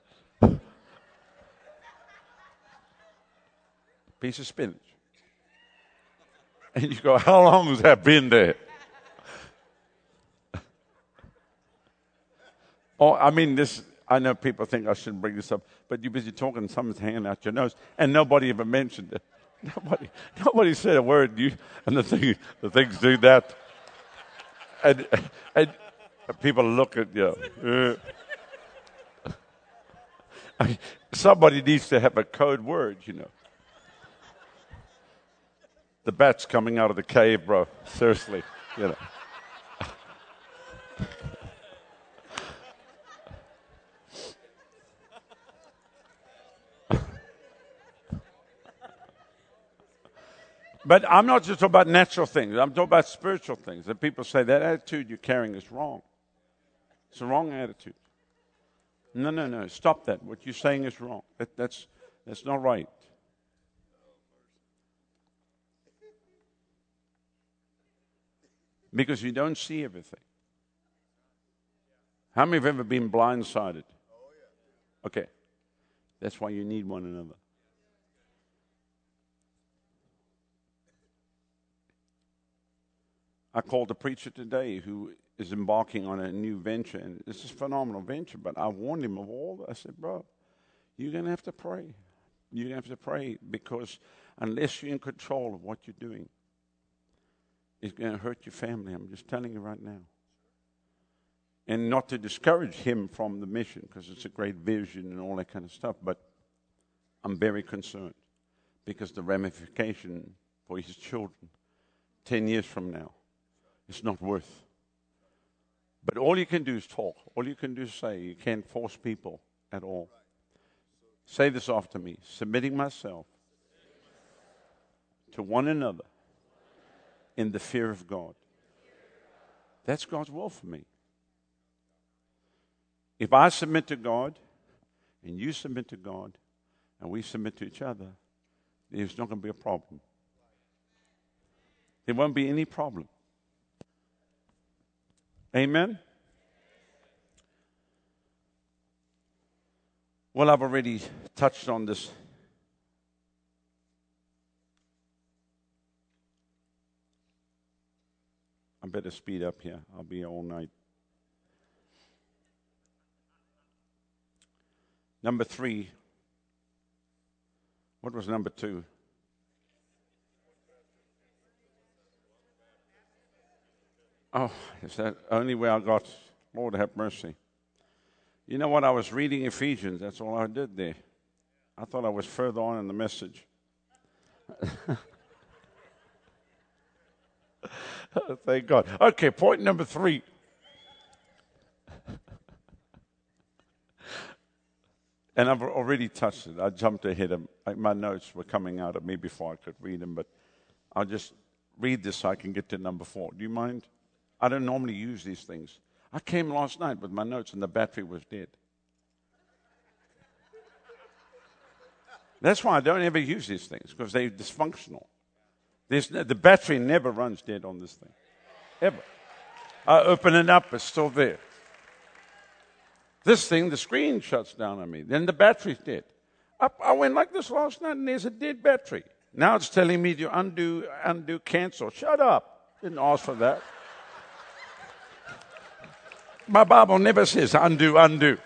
Piece of spinach. And you go, how long has that been there? Oh, I mean, this. I know people think I shouldn't bring this up, but you're busy talking, something's hanging out your nose, and nobody ever mentioned it. Nobody said a word. And the things do that, and people look at you. Somebody needs to have a code word, you know. The bat's coming out of the cave, bro. Seriously, you know. But I'm not just talking about natural things. I'm talking about spiritual things. And people say that attitude you're carrying is wrong. It's a wrong attitude. No. Stop that. What you're saying is wrong. That's not right. Because you don't see everything. How many have ever been blindsided? Okay. That's why you need one another. I called a preacher today who is embarking on a new venture, and this is a phenomenal venture, but I warned him of all that. I said, bro, you're going to have to pray. You're going to have to pray, because unless you're in control of what you're doing, it's going to hurt your family. I'm just telling you right now. And not to discourage him from the mission, because it's a great vision and all that kind of stuff, but I'm very concerned, because the ramification for his children 10 years from now, it's not worth. But all you can do is talk. All you can do is say. You can't force people at all. Say this after me. Submitting myself to one another in the fear of God. That's God's will for me. If I submit to God, and you submit to God, and we submit to each other, there's not going to be a problem. There won't be any problem. Amen? Well, I've already touched on this. I better speed up here. I'll be here all night. Number 3. What was number 2? Oh, is that only where I got? Lord have mercy. You know what? I was reading Ephesians. That's all I did there. I thought I was further on in the message. Thank God. Okay, point number 3. And I've already touched it. I jumped ahead. My notes were coming out of me before I could read them, but I'll just read this so I can get to number 4. Do you mind? I don't normally use these things. I came last night with my notes and the battery was dead. That's why I don't ever use these things, because they're dysfunctional. The battery never runs dead on this thing, ever. I open it up, it's still there. This thing, the screen shuts down on me. Then the battery's dead. I went like this last night, and there's a dead battery. Now it's telling me to undo, cancel. Shut up. Didn't ask for that. My Bible never says undo.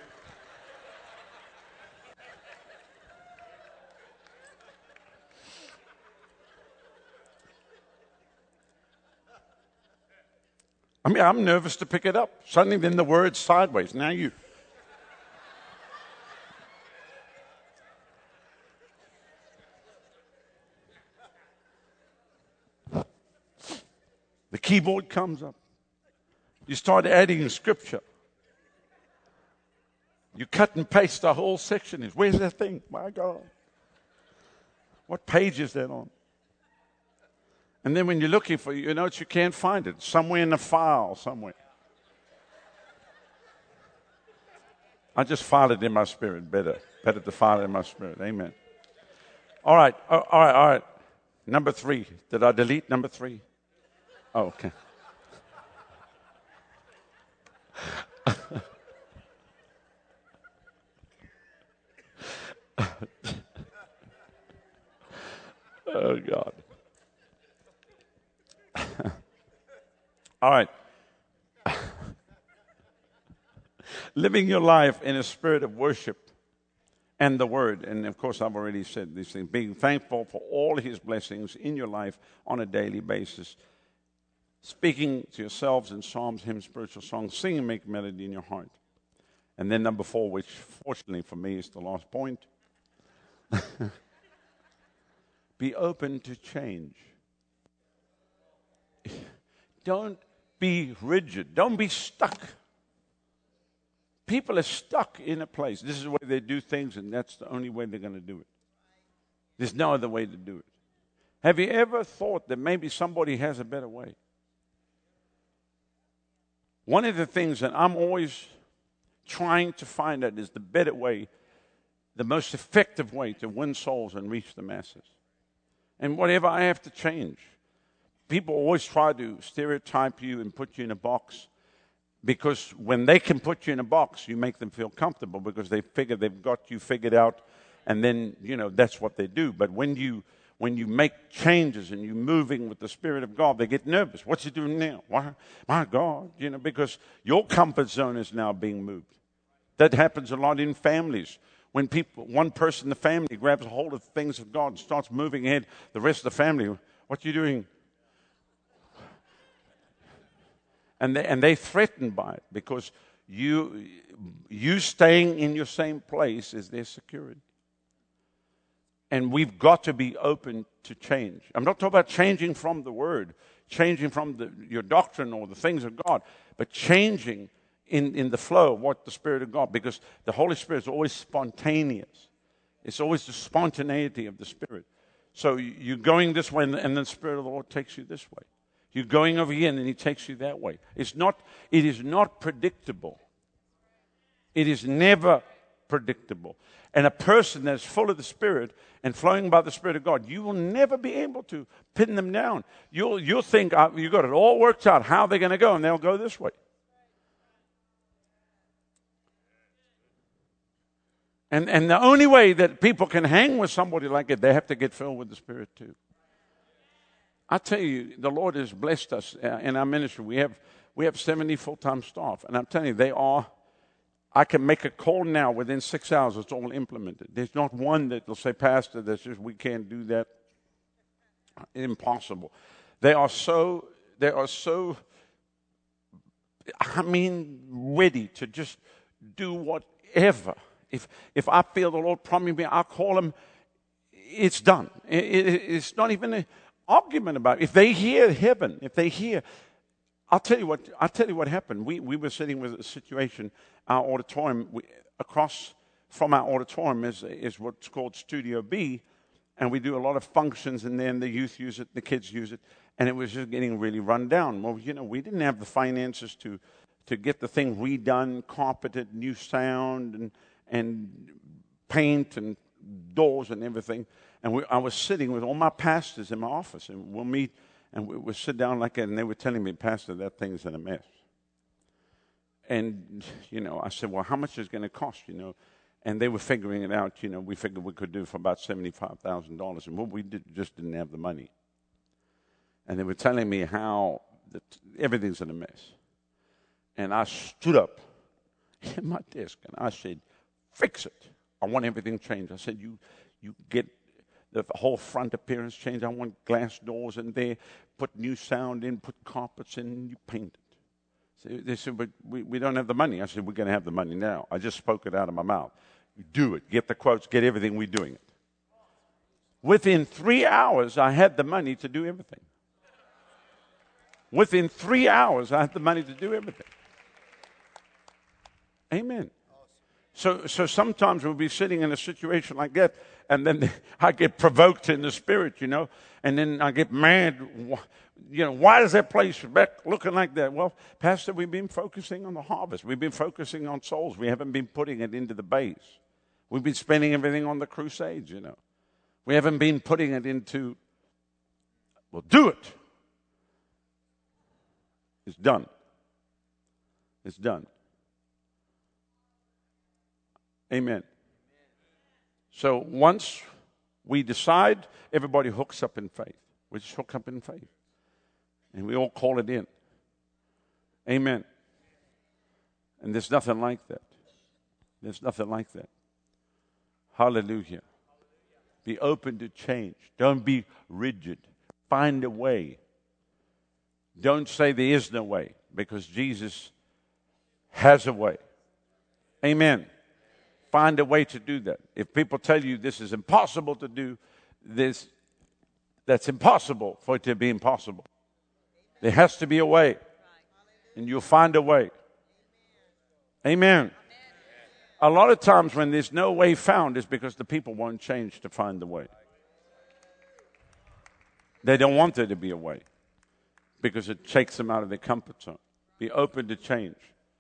I mean, I'm nervous to pick it up. Suddenly, then the word's sideways. Now you. The keyboard comes up. You start adding scripture. You cut and paste the whole section. Where's that thing? My God. What page is that on? And then when you're looking for your notes, you can't find it. Somewhere in the file, somewhere. I just filed it in my spirit. Better to file it in my spirit. Amen. All right. Number 3. Did I delete number 3? Oh, okay. Oh, God. All right. Living your life in a spirit of worship and the Word. And, of course, I've already said these things. Being thankful for all His blessings in your life on a daily basis. Speaking to yourselves in psalms, hymns, spiritual songs. Sing and make melody in your heart. And then number 4, which fortunately for me is the last point. Be open to change. Don't be rigid. Don't be stuck. People are stuck in a place. This is the way they do things, and that's the only way they're going to do it. There's no other way to do it. Have you ever thought that maybe somebody has a better way? One of the things that I'm always trying to find out is the better way, the most effective way to win souls and reach the masses. And whatever I have to change. People always try to stereotype you and put you in a box, because when they can put you in a box, you make them feel comfortable because they figure they've got you figured out, and then, that's what they do. But when you make changes and you're moving with the Spirit of God, they get nervous. What's he doing now? Why? My God, because your comfort zone is now being moved. That happens a lot in families. When one person in the family grabs a hold of things of God and starts moving ahead, the rest of the family, what are you doing? And they're threatened by it because you staying in your same place is their security. And we've got to be open to change. I'm not talking about changing from the Word, changing from your doctrine or the things of God, but changing in the flow of what the Spirit of God, because the Holy Spirit is always spontaneous. It's always the spontaneity of the Spirit. So you're going this way, and then the Spirit of the Lord takes you this way. You're going over here, and then He takes you that way. It is not predictable. It is never predictable. And a person that's full of the Spirit and flowing by the Spirit of God, you will never be able to pin them down. You'll think you've got it all worked out, how they're going to go, and they'll go this way. And the only way that people can hang with somebody like it, they have to get filled with the Spirit too. I tell you, the Lord has blessed us in our ministry. We have 70 full-time staff, and I'm telling you, they are. I can make a call now within 6 hours. It's all implemented. There's not one that will say, Pastor, that's just we can't do that. Impossible. They are so. I mean, ready to just do whatever. If I feel the Lord prompting me, I'll call them. It's done. It's not even an argument about it. If they hear heaven, if they hear, I'll tell you what happened. We were sitting with a situation. Our auditorium across from our auditorium is what's called Studio B, and we do a lot of functions, and then the youth use it, the kids use it, and it was just getting really run down. Well, we didn't have the finances to get the thing redone, carpeted, new sound, and paint and doors and everything. And I was sitting with all my pastors in my office, and we'll meet, and we'll sit down like that, and they were telling me, Pastor, that thing's in a mess. And, I said, well, how much is it going to cost, And they were figuring it out, we figured we could do it for about $75,000. And what we just didn't have the money. And they were telling me how everything's in a mess. And I stood up in my desk, and I said, fix it. I want everything changed. I said, you get the whole front appearance changed. I want glass doors in there, put new sound in, put carpets in, you paint it. So they said, but we don't have the money. I said, we're going to have the money now. I just spoke it out of my mouth. You do it. Get the quotes. Get everything. We're doing it. Within 3 hours, I had the money to do everything. Within 3 hours, I had the money to do everything. Amen. So sometimes we'll be sitting in a situation like that, and then I get provoked in the spirit, and then I get mad. Why is that place back looking like that? Well, Pastor, we've been focusing on the harvest. We've been focusing on souls. We haven't been putting it into the base. We've been spending everything on the crusades, We haven't been putting it into, well, do it. It's done. It's done. Amen. So once we decide, everybody hooks up in faith. We just hook up in faith. And we all call it in. Amen. And there's nothing like that. There's nothing like that. Hallelujah. Be open to change. Don't be rigid. Find a way. Don't say there is no way, because Jesus has a way. Amen. Find a way to do that. If people tell you this is impossible to do, that's impossible for it to be impossible. There has to be a way, and you'll find a way. Amen. A lot of times when there's no way found is because the people won't change to find the way. They don't want there to be a way because it takes them out of their comfort zone. Be open to change.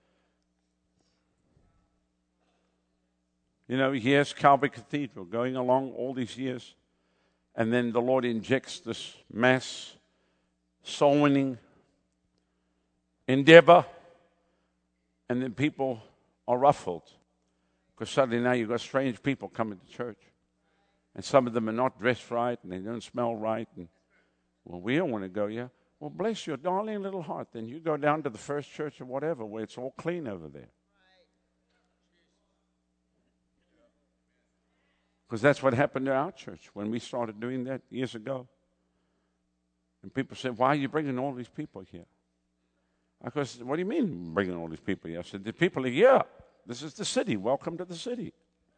Here's Calvary Cathedral going along all these years, and then the Lord injects this mass soul-winning endeavor, and then people are ruffled because suddenly now you've got strange people coming to church, and some of them are not dressed right, and they don't smell right, and, well, we don't want to go, yeah. Well, bless your darling little heart. Then you go down to the First Church or whatever, where it's all clean over there. Because that's what happened to our church when we started doing that years ago. And people said, why are you bringing all these people here? I said, what do you mean bringing all these people here? I said, the people are here. This is the city. Welcome to the city.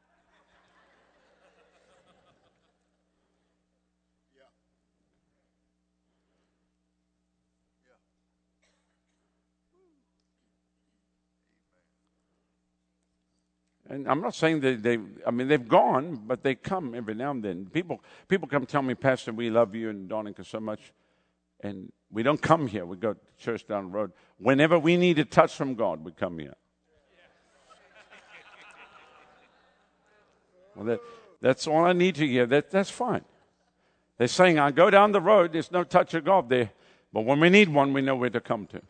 And I'm not saying that they've gone, but they come every now and then. People come tell me, Pastor, we love you and Donica so much. And we don't come here. We go to church down the road. Whenever we need a touch from God, we come here. Well, that's all I need to hear. That's fine. They're saying, I go down the road, there's no touch of God there. But when we need one, we know where to come to.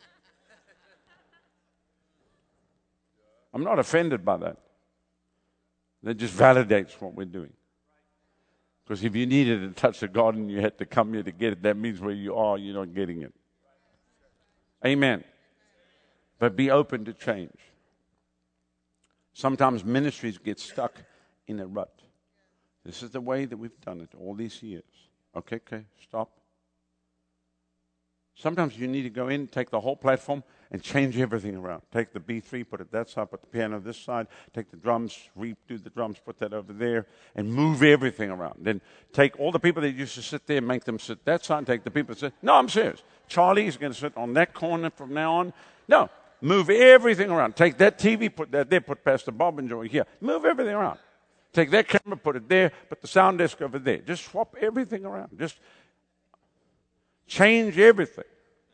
I'm not offended by that. That just validates what we're doing. Because if you needed to touch the garden, you had to come here to get it. That means where you are, you're not getting it. Amen. But be open to change. Sometimes ministries get stuck in a rut. This is the way that we've done it all these years. Okay, stop. Sometimes you need to go in, take the whole platform, and change everything around. Take the B3, put it that side, put the piano this side, take the drums, redo the drums, put that over there, and move everything around. Then take all the people that used to sit there and make them sit that side, take the people that sit. No, I'm serious. Charlie is going to sit on that corner from now on. No, move everything around. Take that TV, put that there, put Pastor Bob and Joey here. Move everything around. Take that camera, put it there, put the sound desk over there. Just swap everything around. Just change everything.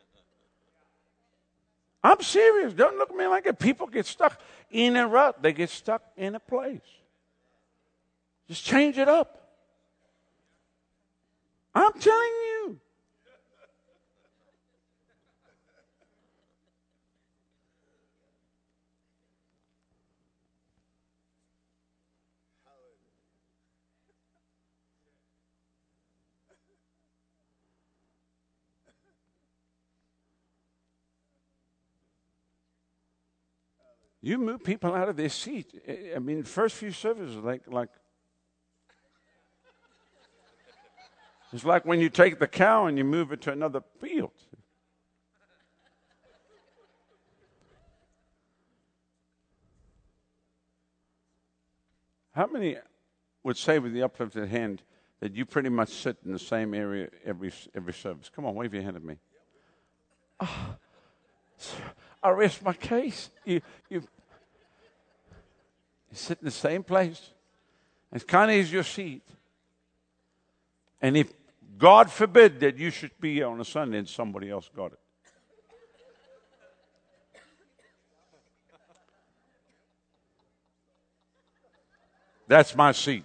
I'm serious. Don't look at me like that. People get stuck in a rut. They get stuck in a place. Just change it up. I'm telling you. You move people out of their seat. I mean, first few services, like it's like when you take the cow and you move it to another field. How many would say with the uplifted hand that you pretty much sit in the same area every service? Come on, wave your hand at me. Oh, I rest my case. You sit in the same place. As kind of as your seat. And if God forbid that you should be here on a Sunday and somebody else got it. That's my seat.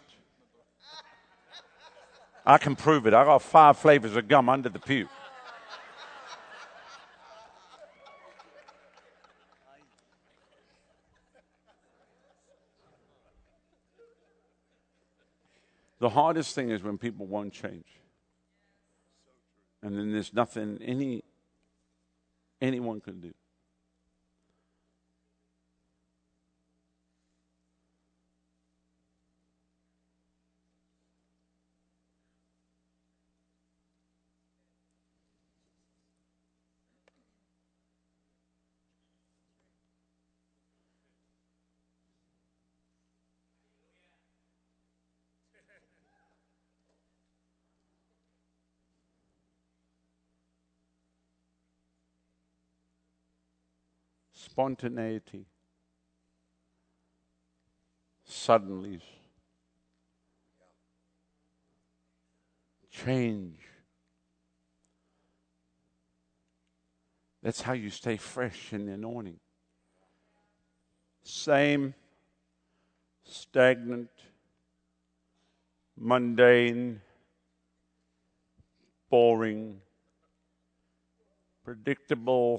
I can prove it. I got 5 flavors of gum under the pew. The hardest thing is when people won't change. And then there's nothing anyone can do. Spontaneity, suddenly, change. That's how you stay fresh in the anointing. Same, stagnant, mundane, boring, predictable.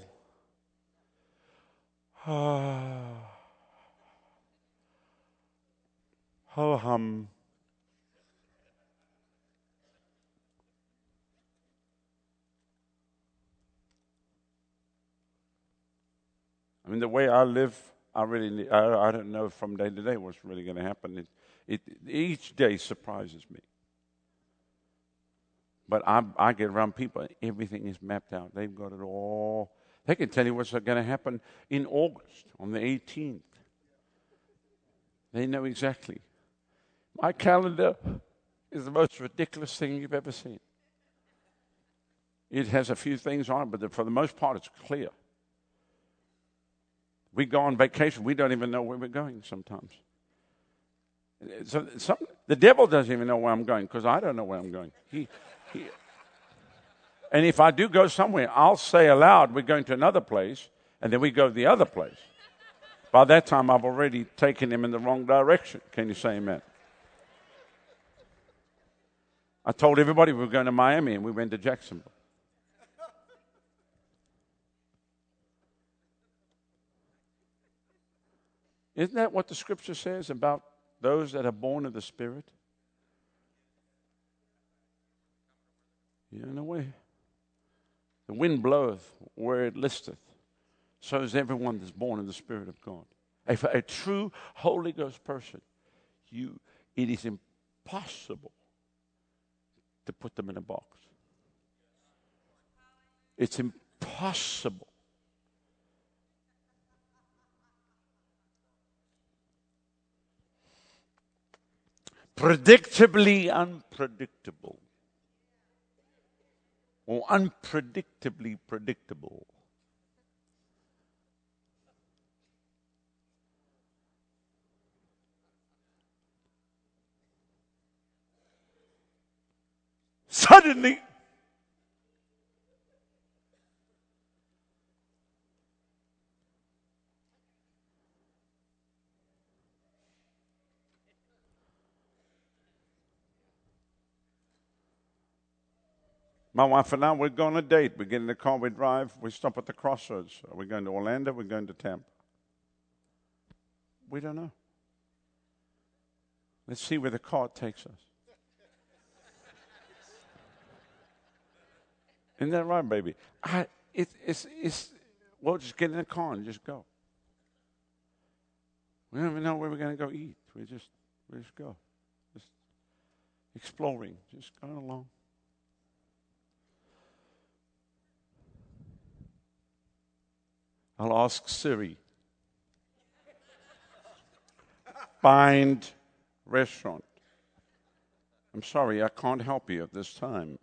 Ho-hum. I mean, the way I live, I don't know from day to day what's really going to happen. Each day surprises me. But I get around people, everything is mapped out. They've got it all. They can tell you what's going to happen in August, on the 18th. They know exactly. My calendar is the most ridiculous thing you've ever seen. It has a few things on it, but for the most part, it's clear. We go on vacation. We don't even know where we're going sometimes. The devil doesn't even know where I'm going because I don't know where I'm going. And if I do go somewhere, I'll say aloud, we're going to another place, and then we go to the other place. By that time, I've already taken him in the wrong direction. Can you say amen? I told everybody we were going to Miami, and we went to Jacksonville. Isn't that what the scripture says about those that are born of the Spirit? You know where? The wind bloweth where it listeth. So is everyone that's born in the Spirit of God. A true Holy Ghost person, it is impossible to put them in a box. It's impossible. Predictably unpredictable. Or unpredictably predictable. Suddenly, my wife and I, we're going on a date. We get in the car, we drive, we stop at the crossroads. Are we going to Orlando? We're going to Tampa. We don't know. Let's see where the car takes us. Isn't that right, baby? We'll just get in the car and just go. We don't even know where we're going to go eat. We just go. Just exploring, just going along. I'll ask Siri. Find restaurant. I'm sorry, I can't help you at this time.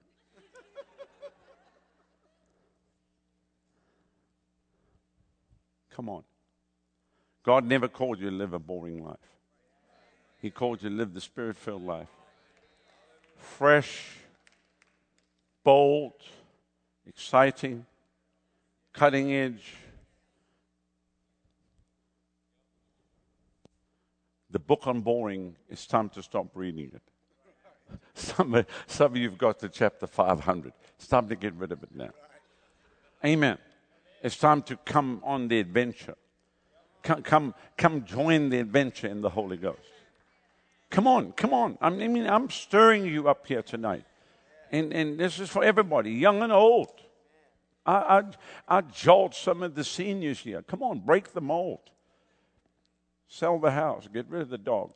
Come on. God never called you to live a boring life. He called you to live the Spirit-filled life. Fresh, bold, exciting, cutting edge. The book on boring, it's time to stop reading it. Some of you have got to chapter 500. It's time to get rid of it now. Amen. It's time to come on the adventure. Come join the adventure in the Holy Ghost. Come on. I'm stirring you up here tonight. And this is for everybody, young and old. I jolt some of the seniors here. Come on, break the mold. Sell the house. Get rid of the dog.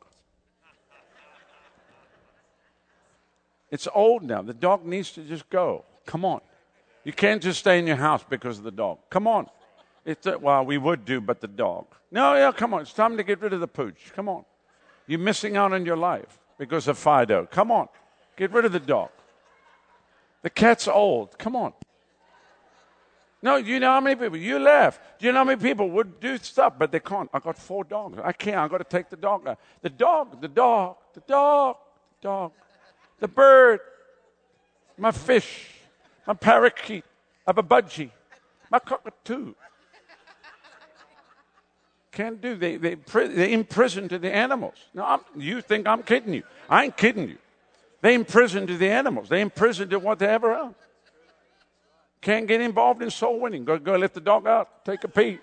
It's old now. The dog needs to just go. Come on. You can't just stay in your house because of the dog. Come on. Well, we would do, but the dog. No, yeah, come on. It's time to get rid of the pooch. Come on. You're missing out on your life because of Fido. Come on. Get rid of the dog. The cat's old. Come on. No, do you know how many people? You laugh. Do you know how many people would do stuff, but they can't? I got 4 dogs. I can't. I got to take the dog out. The dog. The bird. My fish. My parakeet. I have a budgie. My cockatoo. Can't do. They imprison to the animals. No, you think I'm kidding you. I ain't kidding you. They imprison to the animals. They imprison to whatever else. Can't get involved in soul winning. Go let the dog out. Take a pee.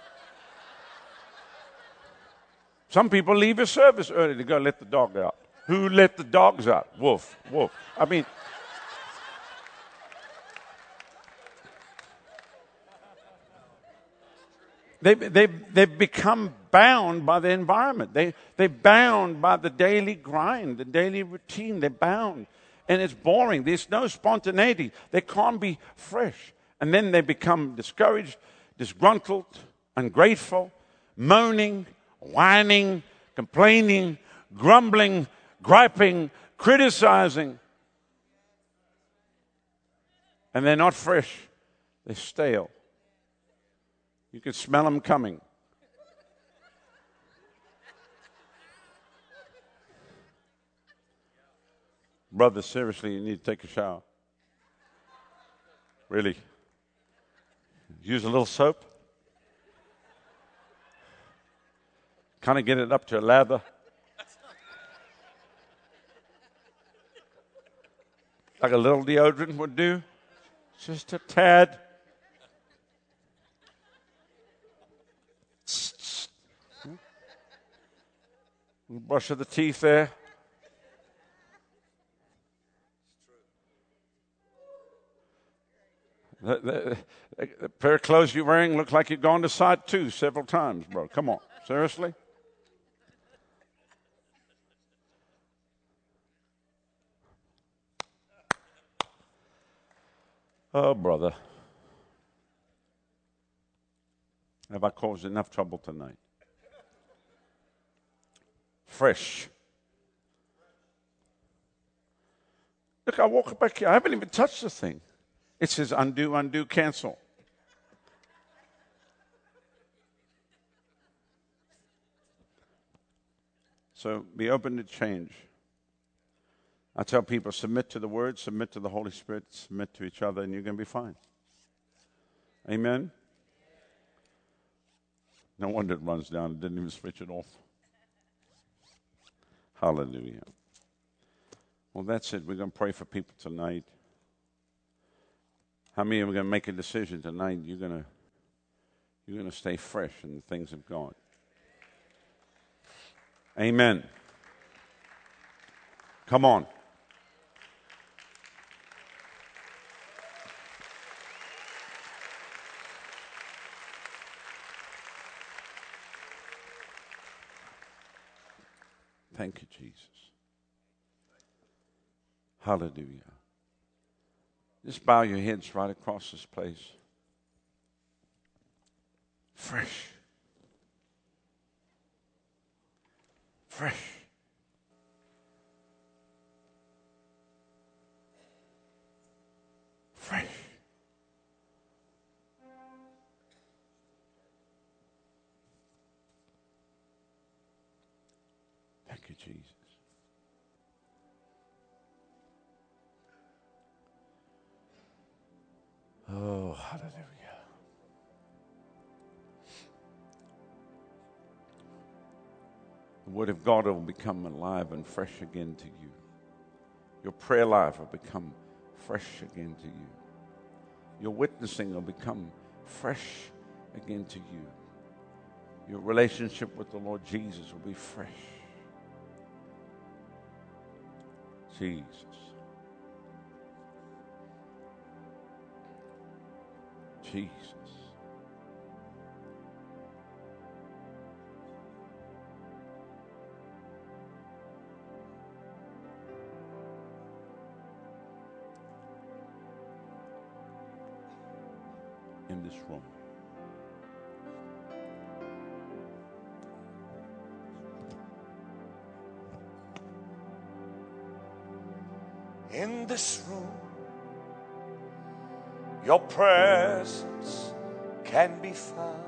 Some people leave a service early to go let the dog out. Who let the dogs out? Woof. I mean, they've become bound by the environment. They're bound by the daily grind, the daily routine. They're bound. And it's boring. There's no spontaneity. They can't be fresh. And then they become discouraged, disgruntled, ungrateful, moaning, whining, complaining, grumbling, griping, criticizing. And they're not fresh. They're stale. You can smell them coming. Brother, seriously, you need to take a shower. Really. Use a little soap. Kind of get it up to a lather. Like a little deodorant would do. Just a tad. Brush of the teeth there. The pair of clothes you're wearing look like you've gone to side 2 several times, bro. Come on. Seriously? Oh, brother. Have I caused enough trouble tonight? Fresh. Look, I walk back here. I haven't even touched the thing. It says undo, undo, cancel. So be open to change. I tell people, submit to the Word, submit to the Holy Spirit, submit to each other, and you're going to be fine. Amen? No wonder it runs down. It didn't even switch it off. Hallelujah. Well, that's it. We're going to pray for people tonight. How many are going to make a decision tonight? You're going to stay fresh in the things of God. Amen. Come on. Thank you, Jesus. Hallelujah. Just bow your heads right across this place. Fresh. Fresh. Fresh. Thank you, Jesus. Oh, hallelujah. The Word of God will become alive and fresh again to you. Your prayer life will become fresh again to you. Your witnessing will become fresh again to you. Your relationship with the Lord Jesus will be fresh. Jesus. Jesus. In this room. In this room, your presence can be found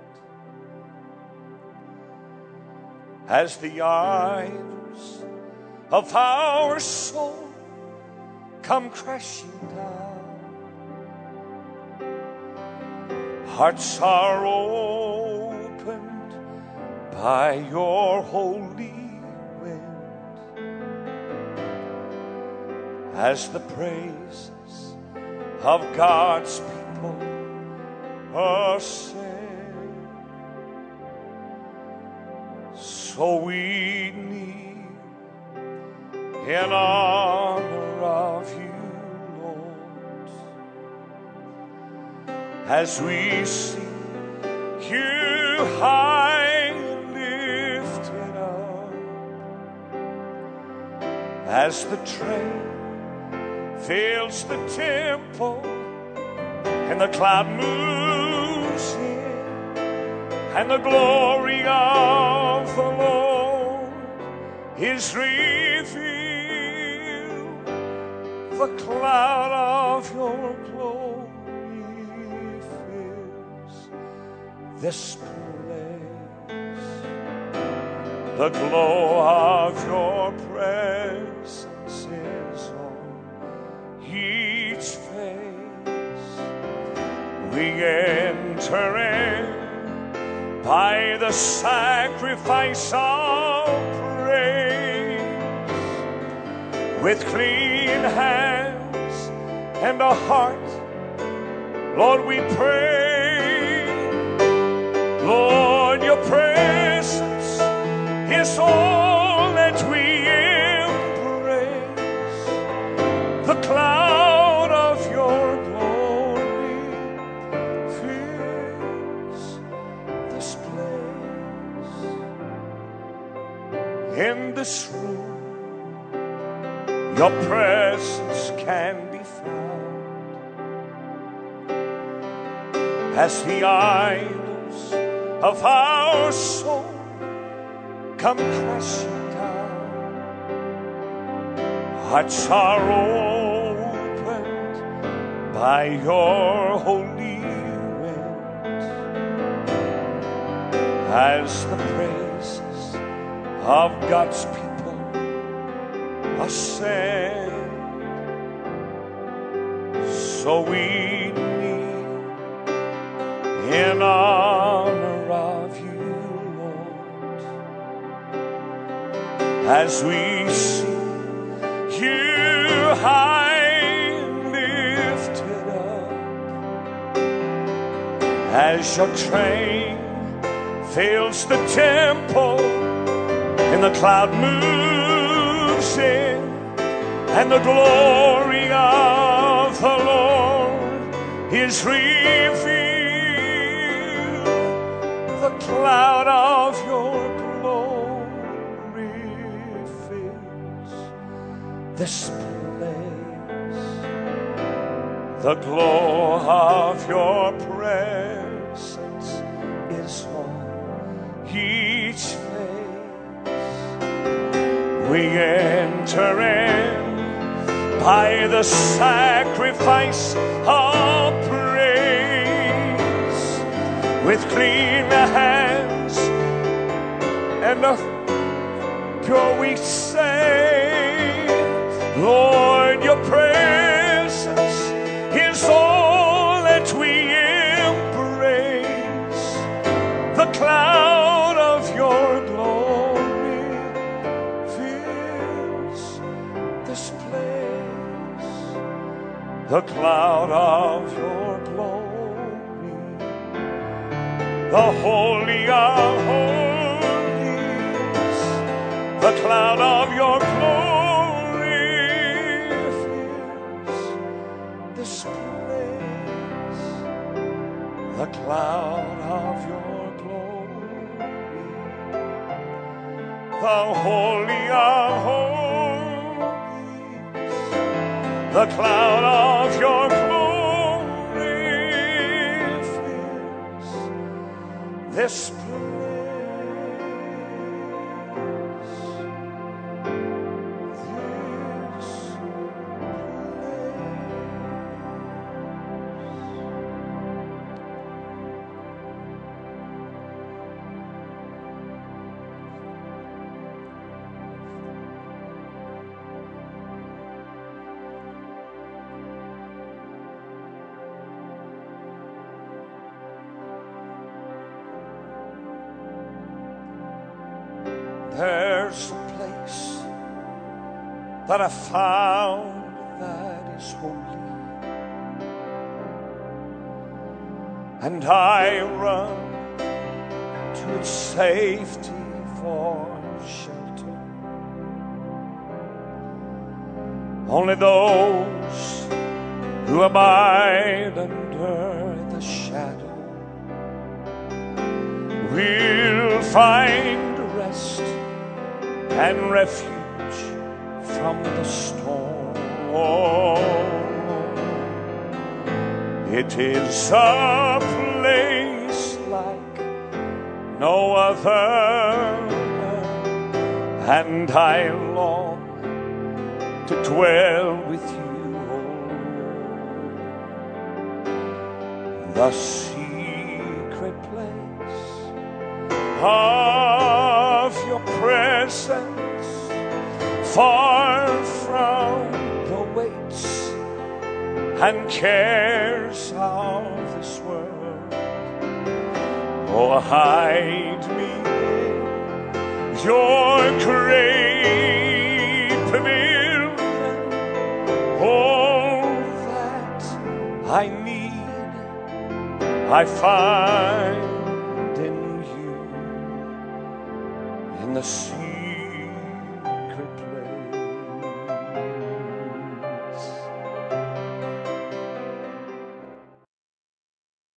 as the idols of our soul come crashing down. Hearts are opened by your holy as the praises of God's people ascend. So we kneel in honor of you, Lord, as we see you high and lifted up, as the train fills the temple and the cloud moves in, and the glory of the Lord is revealed. The cloud of your glory fills this place. The glow of your presence is each face. We enter in by the sacrifice of praise, with clean hands and a heart, Lord, we pray. Lord, your presence is all that we embrace. The cloud of your glory in this room, your presence can be found. As the idols of our soul come crashing down, hearts are opened by your holy wind. As the praises of God's people ascend, so we kneel in honor of you, Lord, as we see you high and lifted up, as your train fills the temple and the cloud moves in, and the glory of the Lord is revealed. The cloud of your glory fills this place. The glow of your presence is on each face. We enter in by the sacrifice of praise, with clean hands and a pure we say, Lord, your presence is all that we embrace. The cloud of your glory fills this place. The cloud of your glory, the holy of holies, the cloud of your glory fills this place. The cloud of your glory, the holy of holies, the cloud of your glory fills this place. There's a place that I found that is holy, and I run to its safety for shelter. Only those who abide under the shadow will find rest and refuge from the storm. It is a place like no other, and I long to dwell with you, the secret place of your presence, far from the weights and cares of this world. Oh, hide me in your great pavilion. All that I need, I find in you, in the sea.